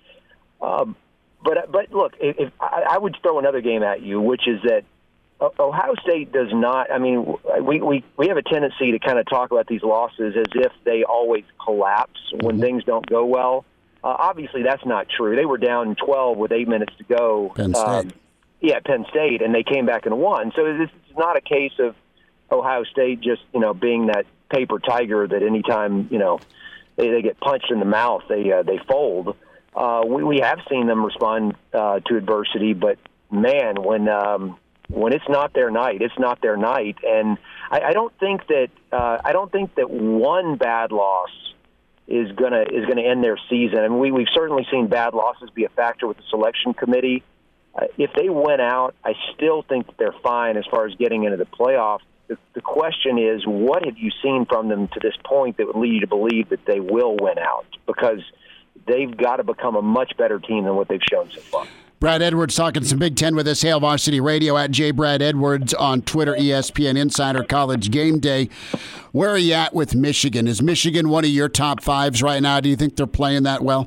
But look, if I would throw another game at you, which is that Ohio State does not. I mean, we have a tendency to kind of talk about these losses as if they always collapse when things don't go well. Obviously, that's not true. They were down 12 with 8 minutes to go. Penn State. Penn State, and they came back and won. So this is not a case of Ohio State just, being that paper tiger that anytime, they get punched in the mouth, they fold. We have seen them respond to adversity, but man, when it's not their night, it's not their night. And I don't think that one bad loss is gonna end their season. I mean, we've certainly seen bad losses be a factor with the selection committee. If they win out, I still think that they're fine as far as getting into the playoff. The question is, what have you seen from them to this point that would lead you to believe that they will win out? Because they've got to become a much better team than what they've shown so far. Brad Edwards talking some Big Ten with us. Hail Varsity Radio at @JBradEdwards on Twitter, ESPN Insider, College Game Day. Where are you at with Michigan? Is Michigan one of your top fives right now? Do you think they're playing that well?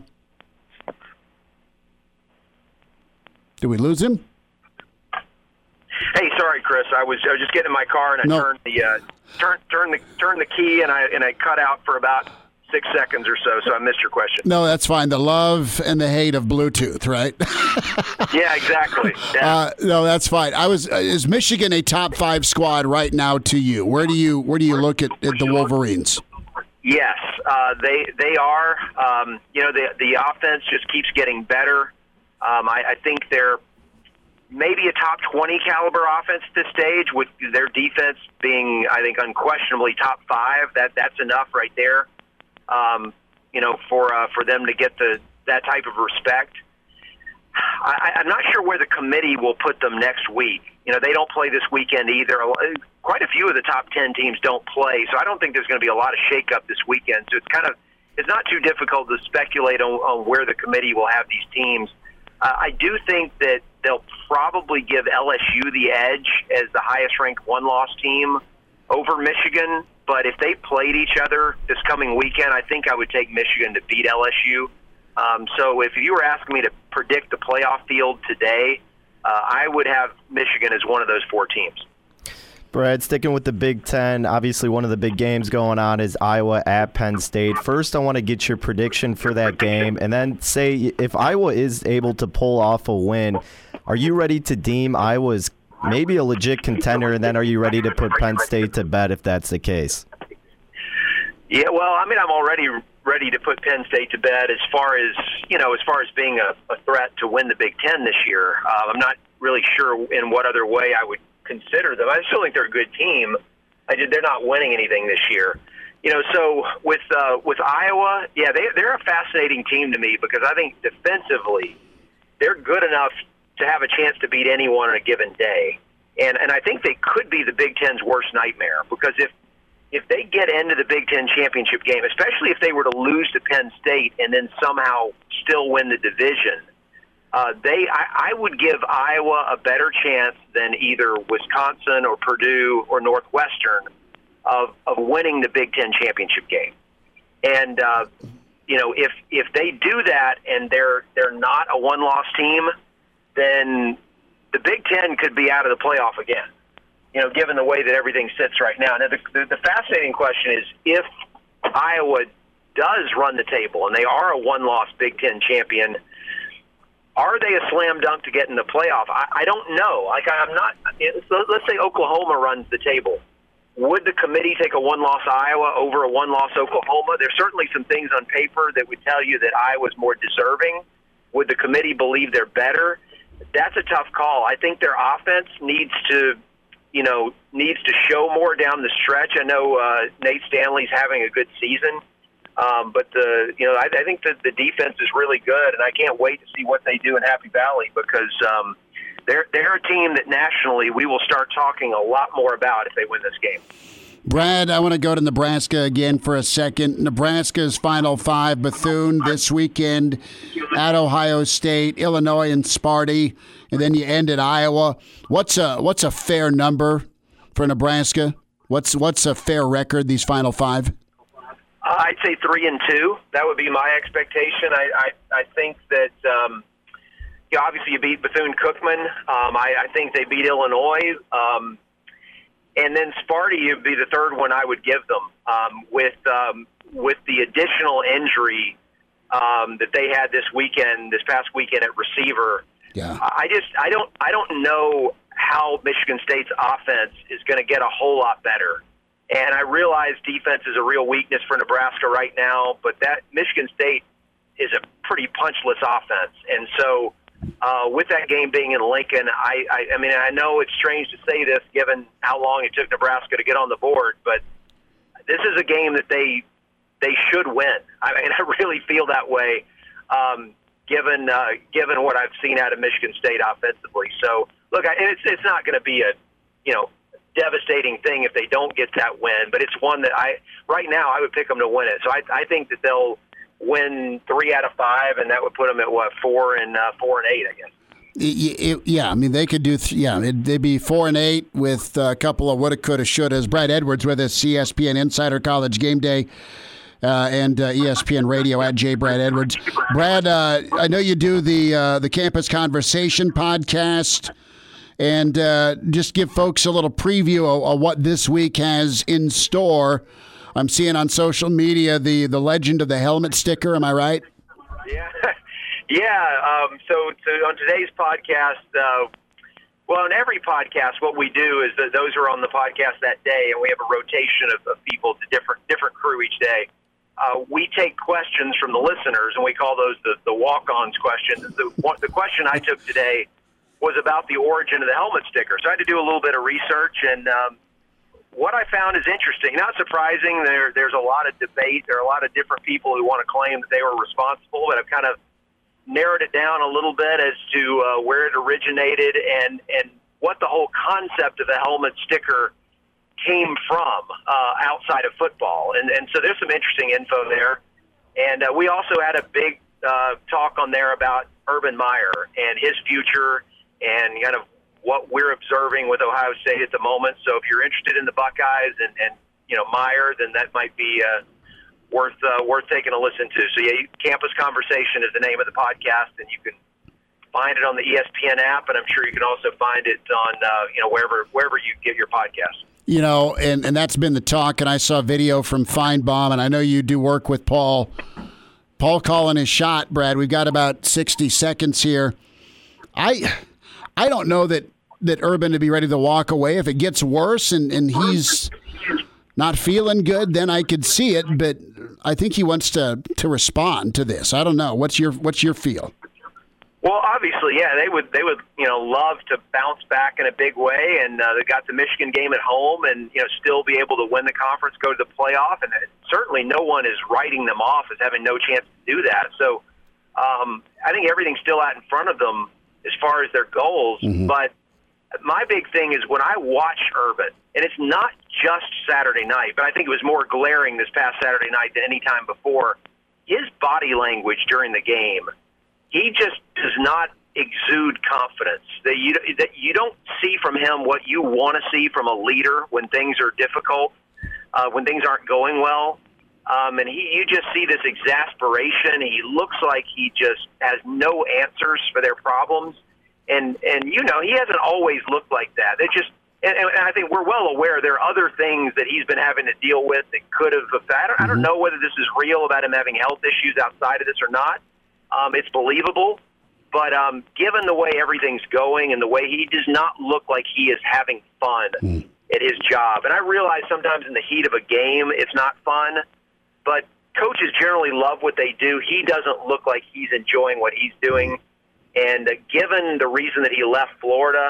Did we lose him? Hey, sorry, Chris. I was just getting in my car and I turned the key and I cut out for about 6 seconds or so I missed your question. No, that's fine. The love and the hate of Bluetooth, right? Yeah, exactly. Yeah. No, that's fine. Is Michigan a top 5 squad right now to you? Where do you look at the Wolverines? Yes, they are. The offense just keeps getting better. I think they're maybe a top 20 caliber offense at this stage, with their defense being, I think, unquestionably top 5. That's enough right there. For them to get that type of respect. I'm not sure where the committee will put them next week. They don't play this weekend either. Quite a few of the top 10 teams don't play, so I don't think there's going to be a lot of shakeup this weekend. So it's not too difficult to speculate on where the committee will have these teams. I do think that they'll probably give LSU the edge as the highest-ranked one-loss team over Michigan. But if they played each other this coming weekend, I think I would take Michigan to beat LSU. So if you were asking me to predict the playoff field today, I would have Michigan as one of those 4 teams. Brad, sticking with the Big Ten, obviously one of the big games going on is Iowa at Penn State. First, I want to get your prediction for that game, and then say if Iowa is able to pull off a win, are you ready to deem Iowa's maybe a legit contender, and then are you ready to put Penn State to bed if that's the case? Yeah, well, I'm already ready to put Penn State to bed as far as being a threat to win the Big Ten this year. I'm not really sure in what other way I would consider them. I still think they're a good team. They're not winning anything this year. So with Iowa, yeah, they're a fascinating team to me because I think defensively they're good enough to have a chance to beat anyone on a given day. And I think they could be the Big Ten's worst nightmare because if they get into the Big Ten championship game, especially if they were to lose to Penn State and then somehow still win the division, I would give Iowa a better chance than either Wisconsin or Purdue or Northwestern of winning the Big Ten championship game. And if they do that and they're not a one-loss team, then the Big Ten could be out of the playoff again, given the way that everything sits right now. Now, the fascinating question is if Iowa does run the table and they are a one-loss Big Ten champion, are they a slam dunk to get in the playoff? I don't know. Let's say Oklahoma runs the table. Would the committee take a one-loss Iowa over a one-loss Oklahoma? There's certainly some things on paper that would tell you that Iowa's more deserving. Would the committee believe they're better? That's a tough call. I think their offense needs to show more down the stretch. I know Nate Stanley's having a good season, but I think that the defense is really good, and I can't wait to see what they do in Happy Valley because they're a team that nationally we will start talking a lot more about if they win this game. Brad, I want to go to Nebraska again for a second. Nebraska's Final 5, Bethune this weekend at Ohio State, Illinois and Sparty, and then you end at Iowa. What's a fair number for Nebraska? What's a fair record, these Final 5? I'd say 3-2. That would be my expectation. I think that obviously you beat Bethune-Cookman. I think they beat Illinois. And then Sparty would be the third one I would give them. With the additional injury that they had this past weekend at receiver. Yeah. I don't know how Michigan State's offense is going to get a whole lot better. And I realize defense is a real weakness for Nebraska right now, but that Michigan State is a pretty punchless offense. And so with that game being in Lincoln, I mean, I know it's strange to say this given how long it took Nebraska to get on the board, but this is a game that they should win. I mean, I really feel that way, given what I've seen out of Michigan State offensively. So, look, it's not going to be a devastating thing if they don't get that win, but it's one that right now I would pick them to win it. So I think that they'll win 3 out of 5, and that would put them at 4 and 8, I guess. Yeah, I mean they could do. They'd be 4 and 8 with a couple of woulda, coulda, shouldas. Brad Edwards with us, ESPN Insider, College Game Day, and ESPN Radio at Brad Edwards. Brad, I know you do the Campus Conversation podcast, and just give folks a little preview of what this week has in store. I'm seeing on social media the legend of the helmet sticker. Am I right? Yeah. Yeah. So on today's podcast, on every podcast, what we do is that those are on the podcast that day, and we have a rotation of people to different crew each day. We take questions from the listeners, and we call those the walk-ons questions. The question I took today was about the origin of the helmet sticker. So I had to do a little bit of research, and what I found is interesting. Not surprising. There's a lot of debate. There are a lot of different people who want to claim that they were responsible, but I've kind of narrowed it down a little bit as to where it originated and what the whole concept of the helmet sticker came from outside of football. And so there's some interesting info there. And we also had a big talk on there about Urban Meyer and his future and kind of what we're observing with Ohio State at the moment. So if you're interested in the Buckeyes and Meyer, then that might be worth taking a listen to. So yeah, Campus Conversation is the name of the podcast, and you can find it on the ESPN app, and I'm sure you can also find it on wherever you get your podcast. And that's been the talk. And I saw a video from Feinbaum, and I know you do work with Paul. Paul calling his shot, Brad. We've got about 60 seconds here. I don't know that Urban to be ready to walk away. If it gets worse and he's not feeling good, then I could see it. But I think he wants to respond to this. I don't know. What's your feel? Well, obviously, yeah, they would love to bounce back in a big way, and they got the Michigan game at home, and still be able to win the conference, go to the playoff, and certainly no one is writing them off as having no chance to do that. So I think everything's still out in front of them as far as their goals. Mm-hmm. But my big thing is when I watch Urban, and it's not just Saturday night, but I think it was more glaring this past Saturday night than any time before. His body language during the game, he just does not exude confidence. That you don't see from him what you want to see from a leader when things are difficult, when things aren't going well. And you just see this exasperation. He looks like he just has no answers for their problems. And he hasn't always looked like that. It just, and I think we're well aware there are other things that he's been having to deal with that could have affected. I don't know whether this is real about him having health issues outside of this or not. It's believable. But given the way everything's going and the way he does not look like he is having fun at his job. And I realize sometimes in the heat of a game it's not fun, but coaches generally love what they do. He doesn't look like he's enjoying what he's doing. And given the reason that he left Florida,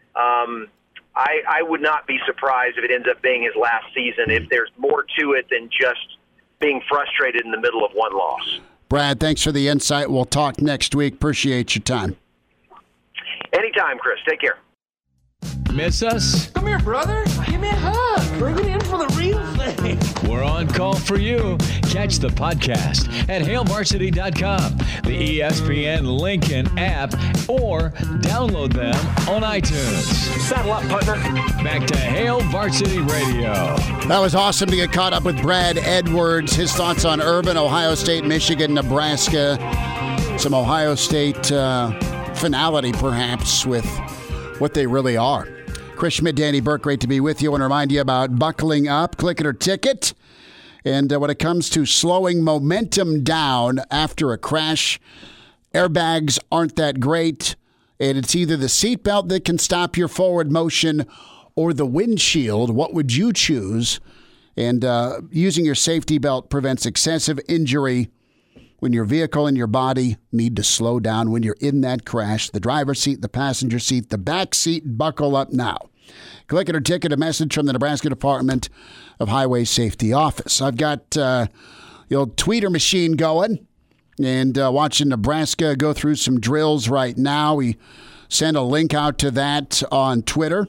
I would not be surprised if it ends up being his last season, if there's more to it than just being frustrated in the middle of one loss. Brad, thanks for the insight. We'll talk next week. Appreciate your time. Anytime, Chris. Take care. Miss us? Come here, brother. Give me a hug. Bring it in for the real thing. We're on call for you. Catch the podcast at HailVarsity.com, the ESPN Lincoln app, or download them on iTunes. Saddle up, partner. Back to Hail Varsity Radio. That was awesome to get caught up with Brad Edwards. His thoughts on Urban, Ohio State, Michigan, Nebraska. Some Ohio State finality, perhaps, with what they really are. Chris Schmidt, Danny Burke, great to be with you. I want to remind you about buckling up. Click it or ticket. And when it comes to slowing momentum down after a crash, airbags aren't that great. And it's either the seatbelt that can stop your forward motion or the windshield. What would you choose? And using your safety belt prevents excessive injury when your vehicle and your body need to slow down when you're in that crash. The driver's seat, the passenger seat, the back seat, buckle up now. Click it or ticket, a message from the Nebraska Department of Highway Safety Office. I've got the old tweeter machine going and watching Nebraska go through some drills right now. We sent a link out to that on Twitter.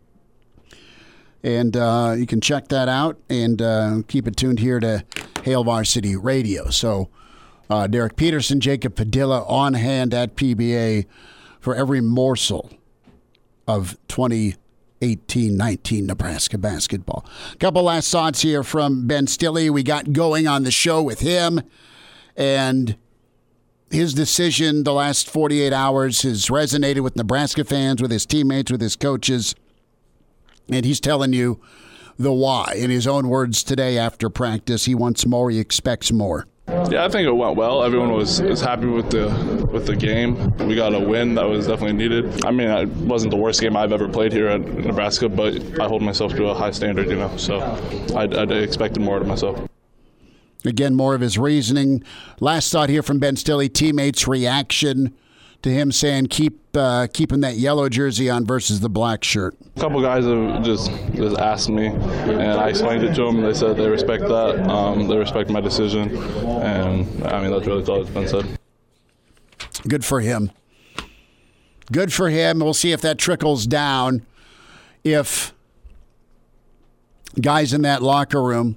And you can check that out and keep it tuned here to Hail Varsity Radio. So Derek Peterson, Jacob Padilla on hand at PBA for every morsel of 2018-19 Nebraska basketball. A couple last thoughts here from Ben Stille. We got going on the show with him, and his decision the last 48 hours has resonated with Nebraska fans, with his teammates, with his coaches, and he's telling you the why. In his own words today after practice, he wants more, he expects more. Yeah, I think it went well. Everyone was happy with the game. We got a win that was definitely needed. I mean, it wasn't the worst game I've ever played here at Nebraska, but I hold myself to a high standard, so I expected more of myself. Again, more of his reasoning. Last thought here from Ben Stille, teammates' reaction to him saying keeping that yellow jersey on versus the black shirt. A couple guys have just asked me, and I explained it to them. They said they respect that. They respect my decision, and I mean that's really all that's been said. Good for him. Good for him. We'll see if that trickles down. If guys in that locker room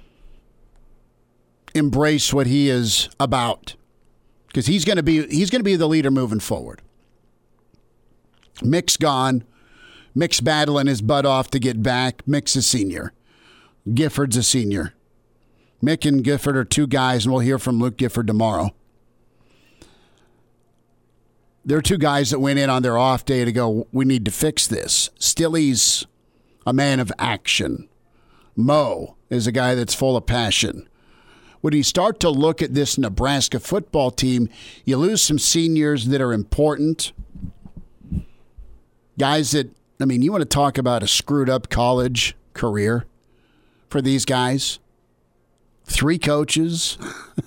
embrace what he is about. Because he's going to be the leader moving forward. Mick's gone. Mick's battling his butt off to get back. Mick's a senior. Gifford's a senior. Mick and Gifford are two guys, and we'll hear from Luke Gifford tomorrow. They're two guys that went in on their off day to go, we need to fix this. Stille's a man of action. Mo is a guy that's full of passion. When you start to look at this Nebraska football team, you lose some seniors that are important. Guys that, I mean, you want to talk about a screwed up college career for these guys? 3 coaches,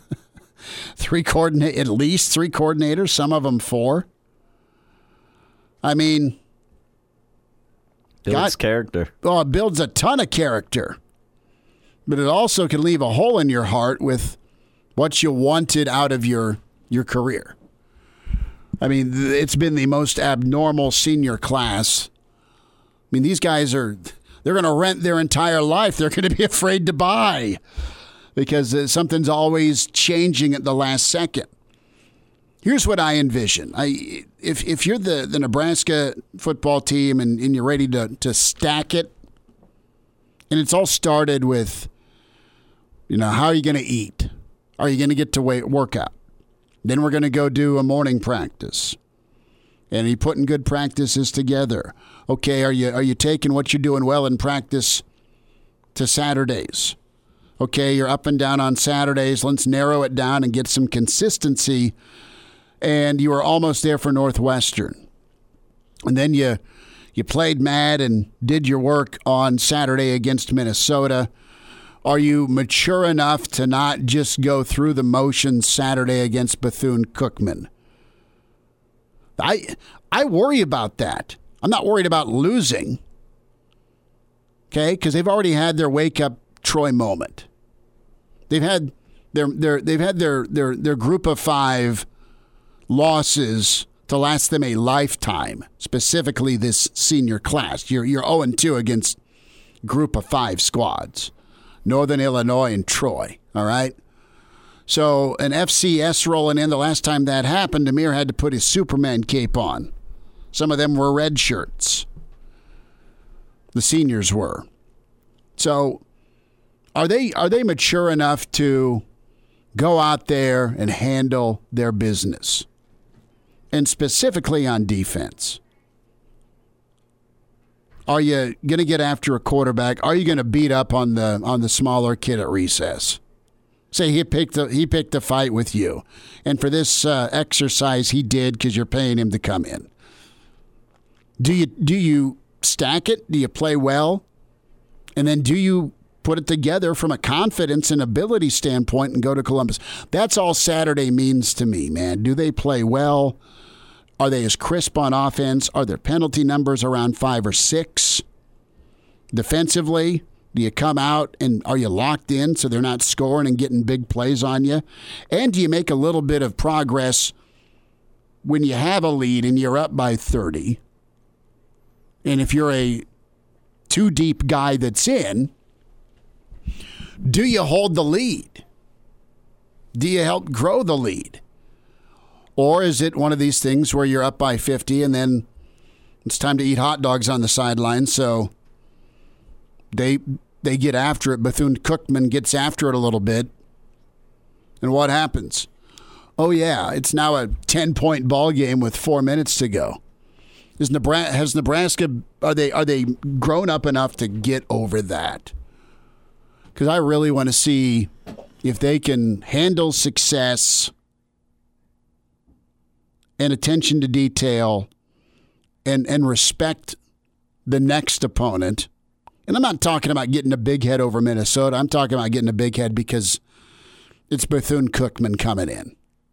at least 3 coordinators, some of them 4. I mean, builds character. Oh, it builds a ton of character. But it also can leave a hole in your heart with what you wanted out of your career. I mean, it's been the most abnormal senior class. I mean, these guys they're going to rent their entire life. They're going to be afraid to buy because something's always changing at the last second. Here's what I envision. If you're the Nebraska football team and you're ready to stack it, and it's all started with, how are you going to eat? Are you going to get to workout? Then we're going to go do a morning practice. And are you putting good practices together? Okay, are you taking what you're doing well in practice to Saturdays? Okay, you're up and down on Saturdays. Let's narrow it down and get some consistency. And you were almost there for Northwestern. And then you played mad and did your work on Saturday against Minnesota. Are you mature enough to not just go through the motions Saturday against Bethune-Cookman? I worry about that. I'm not worried about losing, okay? Because they've already had their wake-up Troy moment. They've had their group of 5 losses to last them a lifetime, specifically this senior class. You're 0-2 against group of 5 squads, Northern Illinois and Troy, all right? So an FCS rolling in, the last time that happened, Amir had to put his Superman cape on. Some of them were red shirts. The seniors were. So are they mature enough to go out there and handle their business? And specifically on defense. Are you going to get after a quarterback? Are you going to beat up on the smaller kid at recess? Say he picked a fight with you, and for this exercise he did because you're paying him to come in. Do you stack it? Do you play well? And then do you put it together from a confidence and ability standpoint and go to Columbus? That's all Saturday means to me, man. Do they play well? Are they as crisp on offense? Are their penalty numbers around 5 or 6? Defensively, do you come out and are you locked in so they're not scoring and getting big plays on you? And do you make a little bit of progress when you have a lead and you're up by 30? And if you're a too deep guy that's in, do you hold the lead? Do you help grow the lead? Or is it one of these things where you're up by 50 and then it's time to eat hot dogs on the sideline, so they get after it. Bethune-Cookman gets after it a little bit. And what happens? Oh, yeah, it's now a 10-point ball game with 4 minutes to go. Has Nebraska, are they grown up enough to get over that? Because I really want to see if they can handle success and attention to detail and respect the next opponent. And I'm not talking about getting a big head over Minnesota. I'm talking about getting a big head because it's Bethune-Cookman coming in.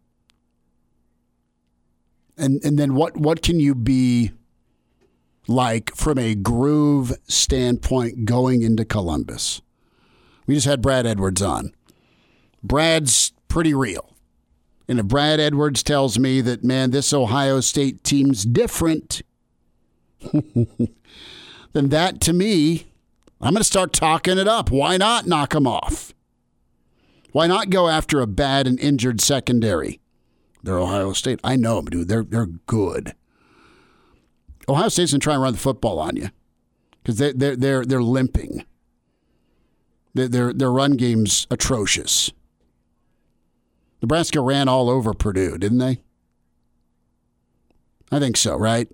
And then what can you be like from a groove standpoint going into Columbus? We just had Brad Edwards on. Brad's pretty real. And if Brad Edwards tells me that, man, this Ohio State team's different, then that, to me, I'm going to start talking it up. Why not knock them off? Why not go after a bad and injured secondary? They're Ohio State. I know them, dude. They're good. Ohio State's going to try and run the football on you because they're limping. Their run game's atrocious. Nebraska ran all over Purdue, didn't they? I think so, right?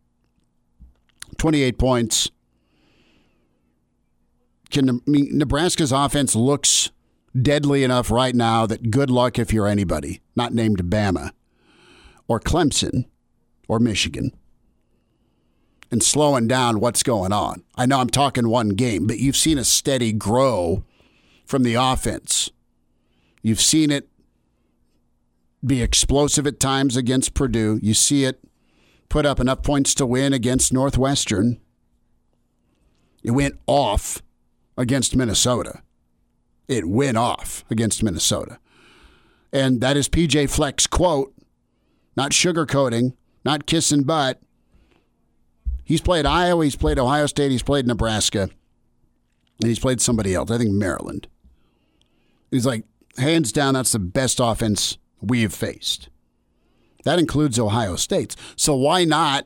28 points. Nebraska's offense looks deadly enough right now that good luck if you're anybody, not named Bama or Clemson or Michigan, and slowing down what's going on. I know I'm talking one game, but you've seen a steady grow from the offense. You've seen it be explosive at times against Purdue. You see it put up enough points to win against Northwestern. It went off against Minnesota. It went off against Minnesota. And that is PJ Fleck's quote, not sugarcoating, not kissing butt. He's played Iowa, he's played Ohio State, he's played Nebraska, and he's played somebody else, I think Maryland. He's like, hands down, that's the best offense we have faced. That includes Ohio State's. So why not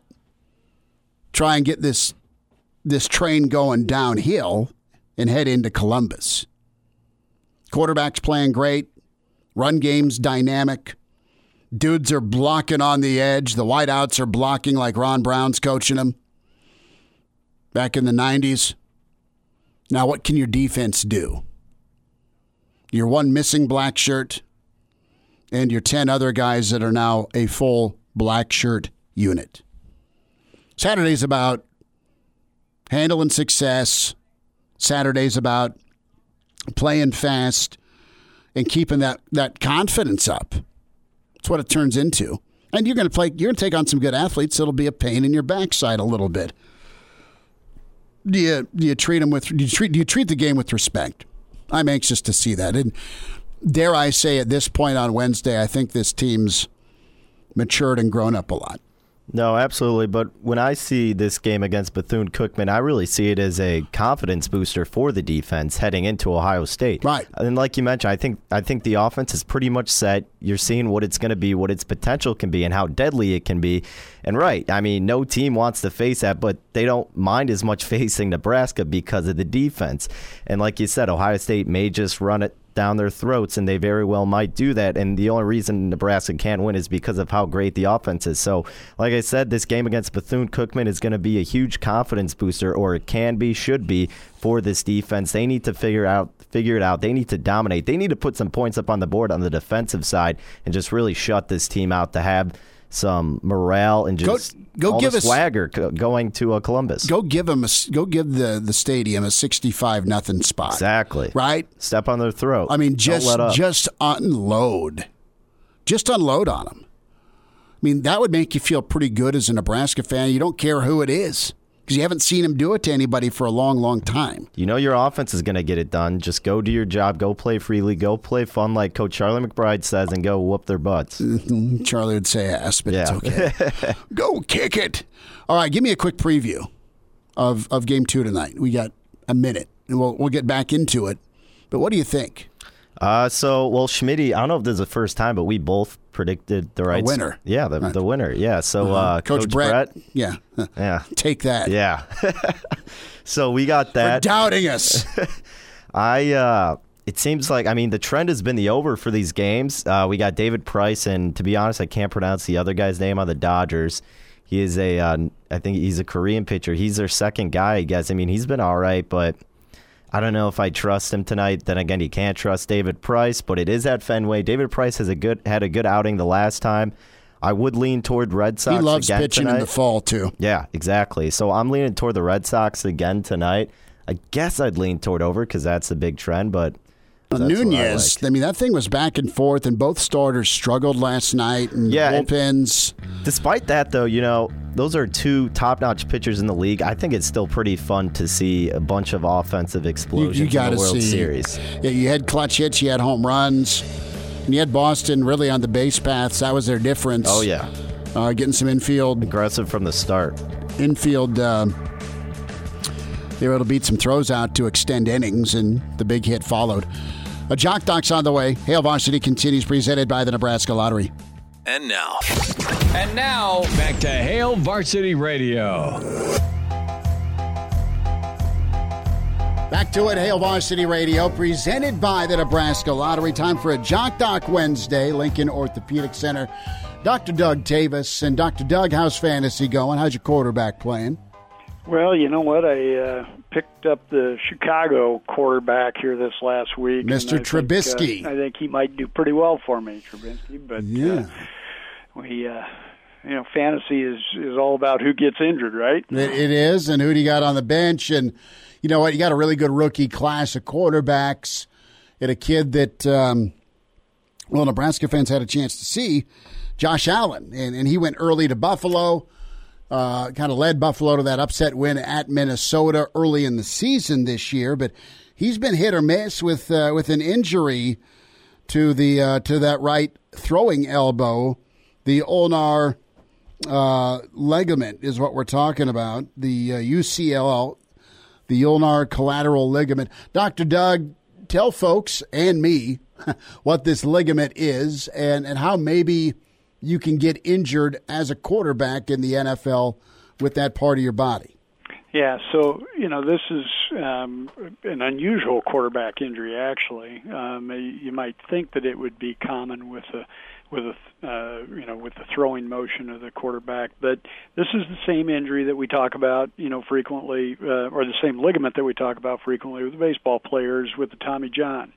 try and get this train going downhill and head into Columbus? Quarterback's playing great. Run game's dynamic. Dudes are blocking on the edge. The wideouts are blocking like Ron Brown's coaching them back in the 90s. Now, what can your defense do? Your one missing black shirt and your 10 other guys that are now a full black shirt unit. Saturday's about handling success. Saturday's about playing fast and keeping that confidence up. That's what it turns into. And you're going to take on some good athletes. It'll be a pain in your backside a little bit. Do you treat the game with respect? I'm anxious to see that. And dare I say, at this point on Wednesday, I think this team's matured and grown up a lot. No, absolutely. But when I see this game against Bethune-Cookman, I really see it as a confidence booster for the defense heading into Ohio State. Right. And like you mentioned, I think the offense is pretty much set. You're seeing what it's going to be, what its potential can be, and how deadly it can be. And right, I mean, no team wants to face that, but they don't mind as much facing Nebraska because of the defense. And like you said, Ohio State may just run it down their throats, and they very well might do that. And the only reason Nebraska can't win is because of how great the offense is. So, like I said, this game against Bethune-Cookman is going to be a huge confidence booster, or it can be, should be, for this defense. They need to figure it out. They need to dominate. They need to put some points up on the board on the defensive side and just really shut this team out to have some morale and just go give us swagger going to Columbus. Go give the stadium a 65-0 spot. Exactly. Right? Step on their throat. I mean, just unload. Just unload on them. I mean, that would make you feel pretty good as a Nebraska fan. You don't care who it is because you haven't seen him do it to anybody for a long, long time. You know your offense is going to get it done. Just go do your job. Go play freely. Go play fun like Coach Charlie McBride says and go whoop their butts. Charlie would say ass, but It's okay. Go kick it. All right, give me a quick preview of Game 2 tonight. We got a minute, and we'll get back into it. But what do you think? Schmitty, I don't know if this is the first time, but we both predicted the right winner. Yeah, the winner. Yeah. So Coach Brett. Yeah. Take that. Yeah. So we got that. For doubting us. It seems like, the trend has been the over for these games. We got David Price, and to be honest, I can't pronounce the other guy's name on the Dodgers. He is I think he's a Korean pitcher. He's their second guy, I guess. He's been all right, but I don't know if I trust him tonight. Then again, you can't trust David Price, but it is at Fenway. David Price had a good outing the last time. I would lean toward Red Sox again tonight. He loves pitching in the fall, too. Yeah, exactly. So I'm leaning toward the Red Sox again tonight. I guess I'd lean toward over because that's the big trend, but Nunez, that thing was back and forth, and both starters struggled last night, and bullpens. Despite that, though, those are two top-notch pitchers in the league. I think it's still pretty fun to see a bunch of offensive explosions in the World Series. Yeah, you had clutch hits, you had home runs, and you had Boston really on the base paths. That was their difference. Oh, yeah. Getting some infield. Aggressive from the start. Infield, they were able to beat some throws out to extend innings, and the big hit followed. A Jock Doc's on the way. Hail Varsity continues, presented by the Nebraska Lottery. And now, back to Hail Varsity Radio. Back to it, Hail Varsity Radio, presented by the Nebraska Lottery. Time for a Jock Doc Wednesday, Lincoln Orthopedic Center. Dr. Doug Tavis. And Dr. Doug, how's fantasy going? How's your quarterback playing? Well, you know what? I picked up the Chicago quarterback here this last week. Mr. Trubisky. I think he might do pretty well for me, Trubisky. But fantasy is all about who gets injured, right? It is, and who do you got on the bench? And you know what? You got a really good rookie class of quarterbacks. And a kid that, Nebraska fans had a chance to see, Josh Allen. And he went early to Buffalo. Kind of led Buffalo to that upset win at Minnesota early in the season this year, but he's been hit or miss with an injury to that right throwing elbow. The ulnar ligament is what we're talking about. The UCL, the ulnar collateral ligament. Dr. Doug, tell folks and me what this ligament is and how maybe you can get injured as a quarterback in the NFL with that part of your body. Yeah, so, this is an unusual quarterback injury, actually. You might think that it would be common with the throwing motion of the quarterback, but this is the same injury that we talk about, frequently, or the same ligament that we talk about frequently with baseball players with the Tommy John.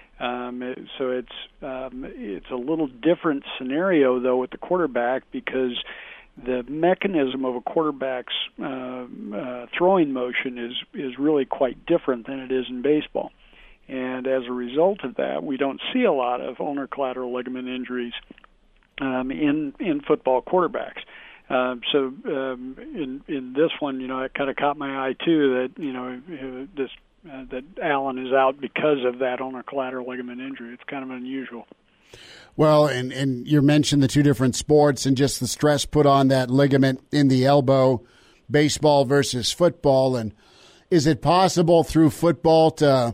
So it's a little different scenario, though, with the quarterback because the mechanism of a quarterback's throwing motion is really quite different than it is in baseball. And as a result of that, we don't see a lot of ulnar collateral ligament injuries in football quarterbacks. So in this one, it kind of caught my eye too that that Allen is out because of that ulnar collateral ligament injury. It's kind of unusual. Well, and you mentioned the two different sports and just the stress put on that ligament in the elbow, baseball versus football. And is it possible through football to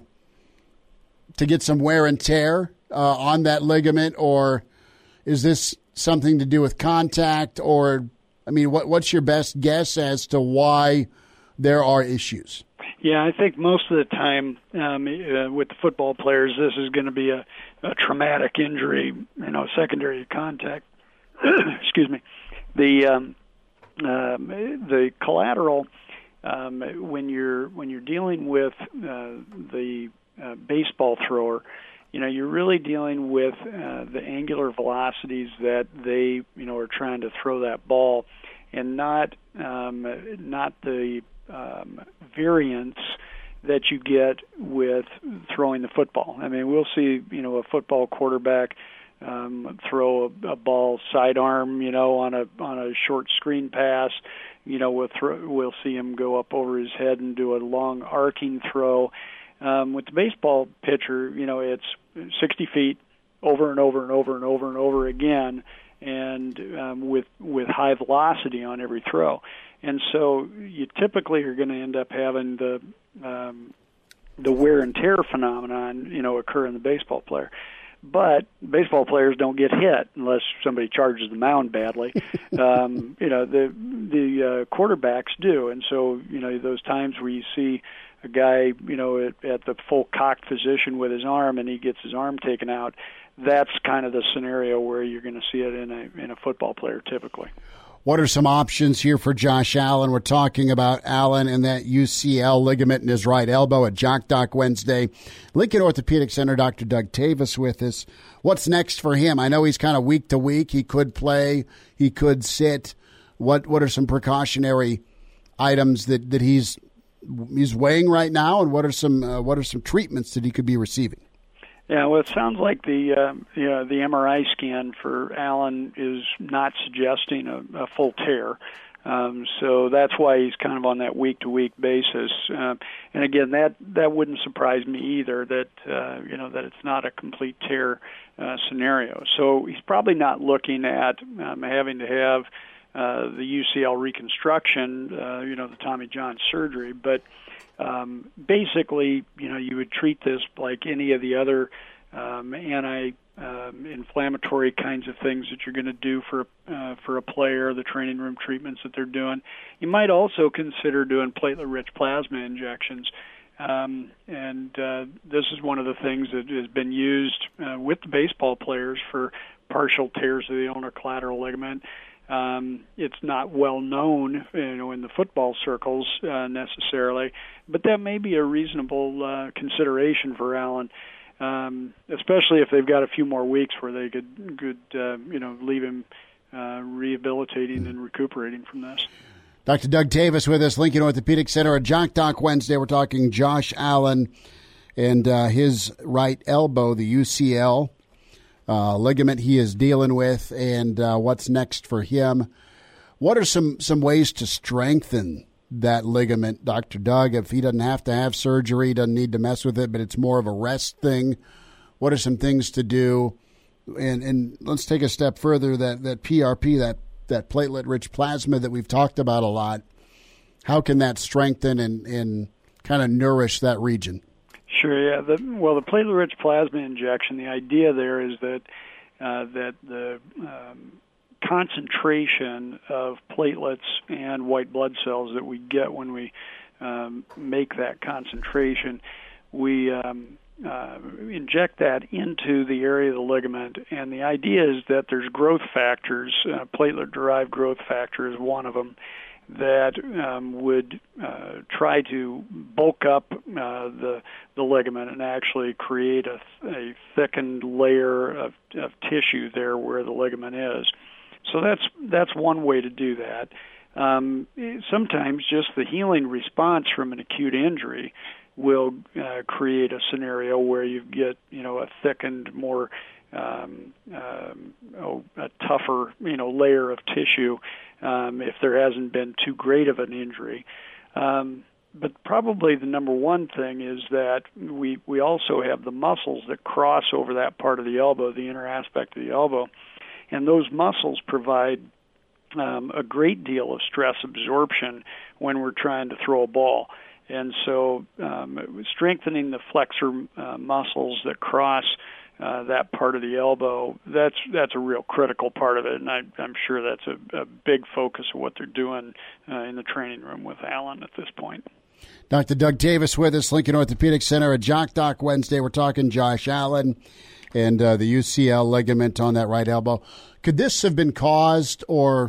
get some wear and tear on that ligament, or is this something to do with contact? Or, what's your best guess as to why there are issues? Yeah, I think most of the time with the football players, this is going to be a traumatic injury, secondary to contact. Excuse me. The collateral when you're dealing with the baseball thrower, you're really dealing with the angular velocities that they are trying to throw that ball, and not the variance that you get with throwing the football. I mean, we'll see a football quarterback throw a ball sidearm, on a short screen pass. We'll see him go up over his head and do a long arcing throw. With the baseball pitcher, it's 60 feet over and over and over and over and over again, and with high velocity on every throw. And so you typically are going to end up having the wear and tear phenomenon, occur in the baseball player. But baseball players don't get hit unless somebody charges the mound badly. The quarterbacks do, and so those times where you see a guy at the full cocked position with his arm and he gets his arm taken out, that's kind of the scenario where you're going to see it in a football player typically. What are some options here for Josh Allen? We're talking about Allen and that UCL ligament in his right elbow at Jock Doc Wednesday. Lincoln Orthopedic Center, Dr. Doug Tavis with us. What's next for him? I know he's kind of week to week. He could play. He could sit. What are some precautionary items that he's weighing right now, and what are some treatments that he could be receiving? Yeah, well, it sounds like the MRI scan for Allen is not suggesting a full tear, so that's why he's kind of on that week-to-week basis. And again, that wouldn't surprise me either. That that it's not a complete tear scenario. So he's probably not looking at having to have the UCL reconstruction, the Tommy John surgery, but basically, you would treat this like any of the other anti-inflammatory kinds of things that you're going to do for a player, the training room treatments that they're doing. You might also consider doing platelet-rich plasma injections. This is one of the things that has been used with the baseball players for partial tears of the ulnar collateral ligament. It's not well known, in the football circles necessarily, but that may be a reasonable consideration for Allen, especially if they've got a few more weeks where they could leave him rehabilitating and recuperating from this. Dr. Doug Tavis with us, Lincoln Orthopedic Center at Jock Doc Wednesday. We're talking Josh Allen and his right elbow, the UCL ligament he is dealing with, and what's next for him. What are some ways to strengthen that ligament, Dr. Doug? If he doesn't have to have surgery, doesn't need to mess with it, but it's more of a rest thing, what are some things to do? And let's take a step further, that PRP, that platelet-rich plasma that we've talked about a lot, how can that strengthen and kind of nourish that region? Sure, yeah. The platelet-rich plasma injection, the idea there is that the concentration of platelets and white blood cells that we get when we make that concentration, we inject that into the area of the ligament, and the idea is that there's growth factors, platelet-derived growth factor is one of them, that would try to bulk up the ligament and actually create a thickened layer of tissue there where the ligament is. So that's one way to do that. Sometimes just the healing response from an acute injury will create a scenario where you get a thickened, more a tougher layer of tissue if there hasn't been too great of an injury. But probably the number one thing is that we also have the muscles that cross over that part of the elbow, the inner aspect of the elbow, and those muscles provide a great deal of stress absorption when we're trying to throw a ball. And so strengthening the flexor muscles that cross that part of the elbow, that's a real critical part of it, and I'm sure that's a big focus of what they're doing in the training room with Allen at this point. Dr. Doug Davis with us, Lincoln Orthopedic Center at Jock Doc Wednesday. We're talking Josh Allen and the UCL ligament on that right elbow. Could this have been caused or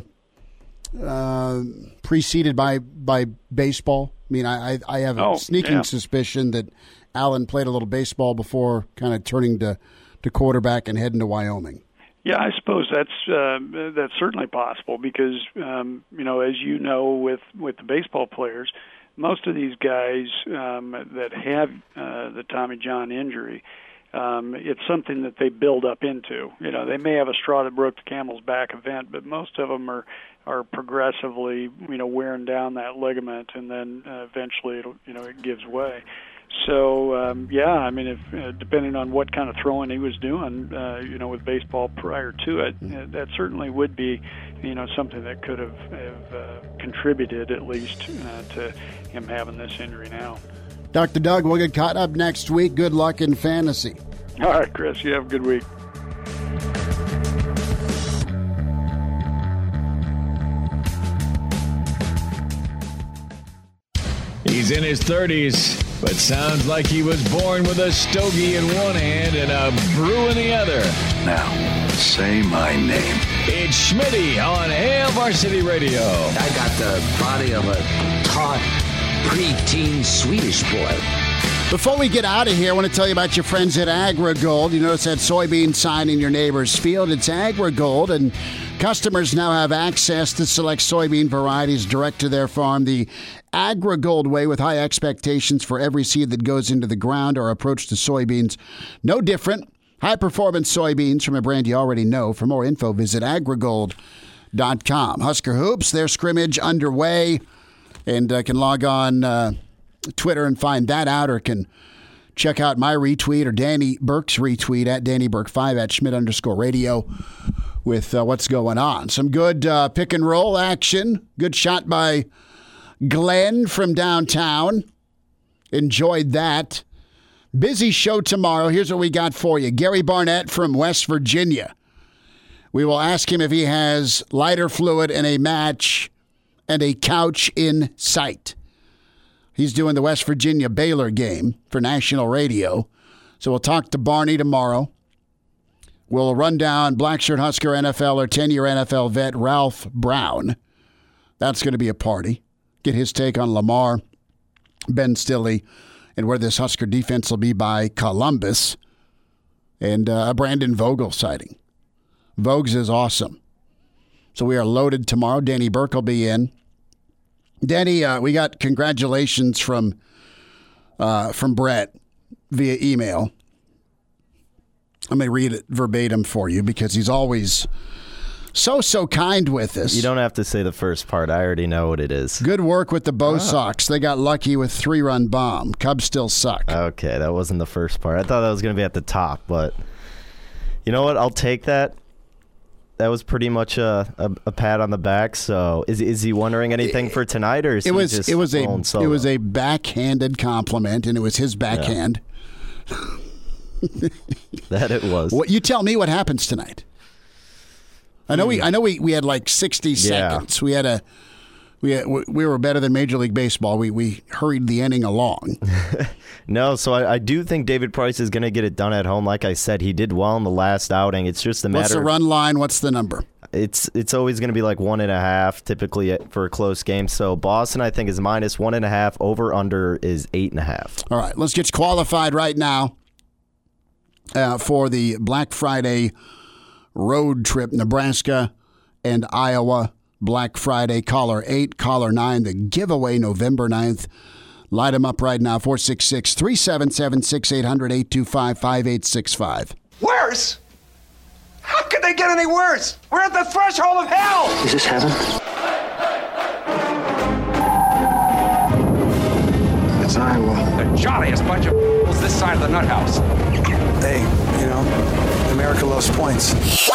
preceded by baseball? I mean, I have a sneaking suspicion that Allen played a little baseball before kind of turning to quarterback and heading to Wyoming. Yeah, I suppose that's certainly possible because as you know, with the baseball players, most of these guys that have the Tommy John injury, it's something that they build up into. They may have a straw that broke the camel's back event, but most of them are progressively wearing down that ligament, and then eventually it gives way. So I mean, if depending on what kind of throwing he was doing, with baseball prior to it, that certainly would be, something that could have contributed at least to him having this injury now. Dr. Doug, we'll get caught up next week. Good luck in fantasy. All right, Chris, you have a good week. He's in his 30s, but sounds like he was born with a stogie in one hand and a brew in the other. Now, say my name. It's Schmitty on Hail Varsity Radio. I got the body of a taut, preteen Swedish boy. Before we get out of here, I want to tell you about your friends at AgriGold. You notice that soybean sign in your neighbor's field? It's AgriGold, and customers now have access to select soybean varieties direct to their farm. The AgriGold way, with high expectations for every seed that goes into the ground. Our approach to soybeans, no different. High-performance soybeans from a brand you already know. For more info, visit agrigold.com. Husker Hoops, their scrimmage underway, and can log on Twitter and find that out, or can check out my retweet or Danny Burke's retweet at DannyBurke5 at Schmidt_radio with what's going on. Some good pick and roll action. Good shot by Glenn from downtown. Enjoyed that. Busy show tomorrow. Here's what we got for you. Gary Barnett from West Virginia. We will ask him if he has lighter fluid and a match and a couch in sight. He's doing the West Virginia Baylor game for national radio. So we'll talk to Barney tomorrow. We'll run down Blackshirt Husker NFL or 10-year NFL vet Ralph Brown. That's going to be a party. Get his take on Lamar, Ben Stilley, and where this Husker defense will be by Columbus. And a Brandon Vogel sighting. Vogues is awesome. So we are loaded tomorrow. Danny Burke will be in. Danny, we got congratulations from Brett via email. I'm going to read it verbatim for you because he's always so kind with us. You don't have to say the first part. I already know what it is. Good work with the Bo Sox. They got lucky with 3-run bomb. Cubs still suck. Okay, that wasn't the first part. I thought that was going to be at the top, but you know what? I'll take that. That was pretty much a pat on the back. So is he wondering anything for tonight, or is he just rolling solo? It was a backhanded compliment, and it was his backhand. Yeah. That it was. What you tell me what happens tonight? I know we had like 60 seconds. We were better than Major League Baseball. We hurried the inning along. No, so I do think David Price is going to get it done at home. Like I said, he did well in the last outing. It's just a matter. What's the run line? What's the number? It's always going to be like 1.5 typically for a close game. So Boston, I think, is minus 1.5. Over under is 8.5. All right, let's get you qualified right now for the Black Friday road trip, Nebraska and Iowa. Black Friday, caller 8, caller 9, the giveaway November 9th. Light them up right now, 466-377-6800-825-5865. Worse? How could they get any worse? We're at the threshold of hell! Is this heaven? It's Iowa. The jolliest bunch of fools this side of the nut house. Hey, America loves points.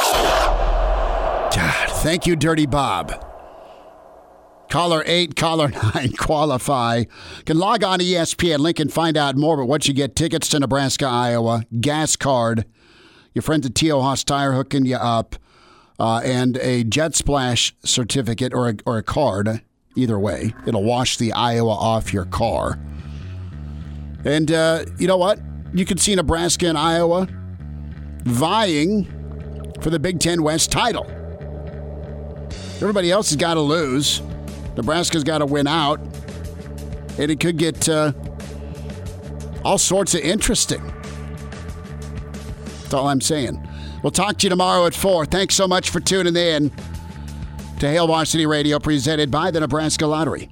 God, thank you, Dirty Bob. Caller 8, caller 9, qualify. Can log on to ESPN link and find out more about what you get. Tickets to Nebraska, Iowa, gas card, your friends at T.O. Haas Tire hooking you up, and a Jet Splash certificate or a card Either way, it'll wash the Iowa off your car. And you know what? You can see Nebraska and Iowa vying for the Big Ten West title. Everybody else has got to lose. Nebraska's got to win out. And it could get all sorts of interesting. That's all I'm saying. We'll talk to you tomorrow at 4. Thanks so much for tuning in to Hail Varsity Radio, presented by the Nebraska Lottery.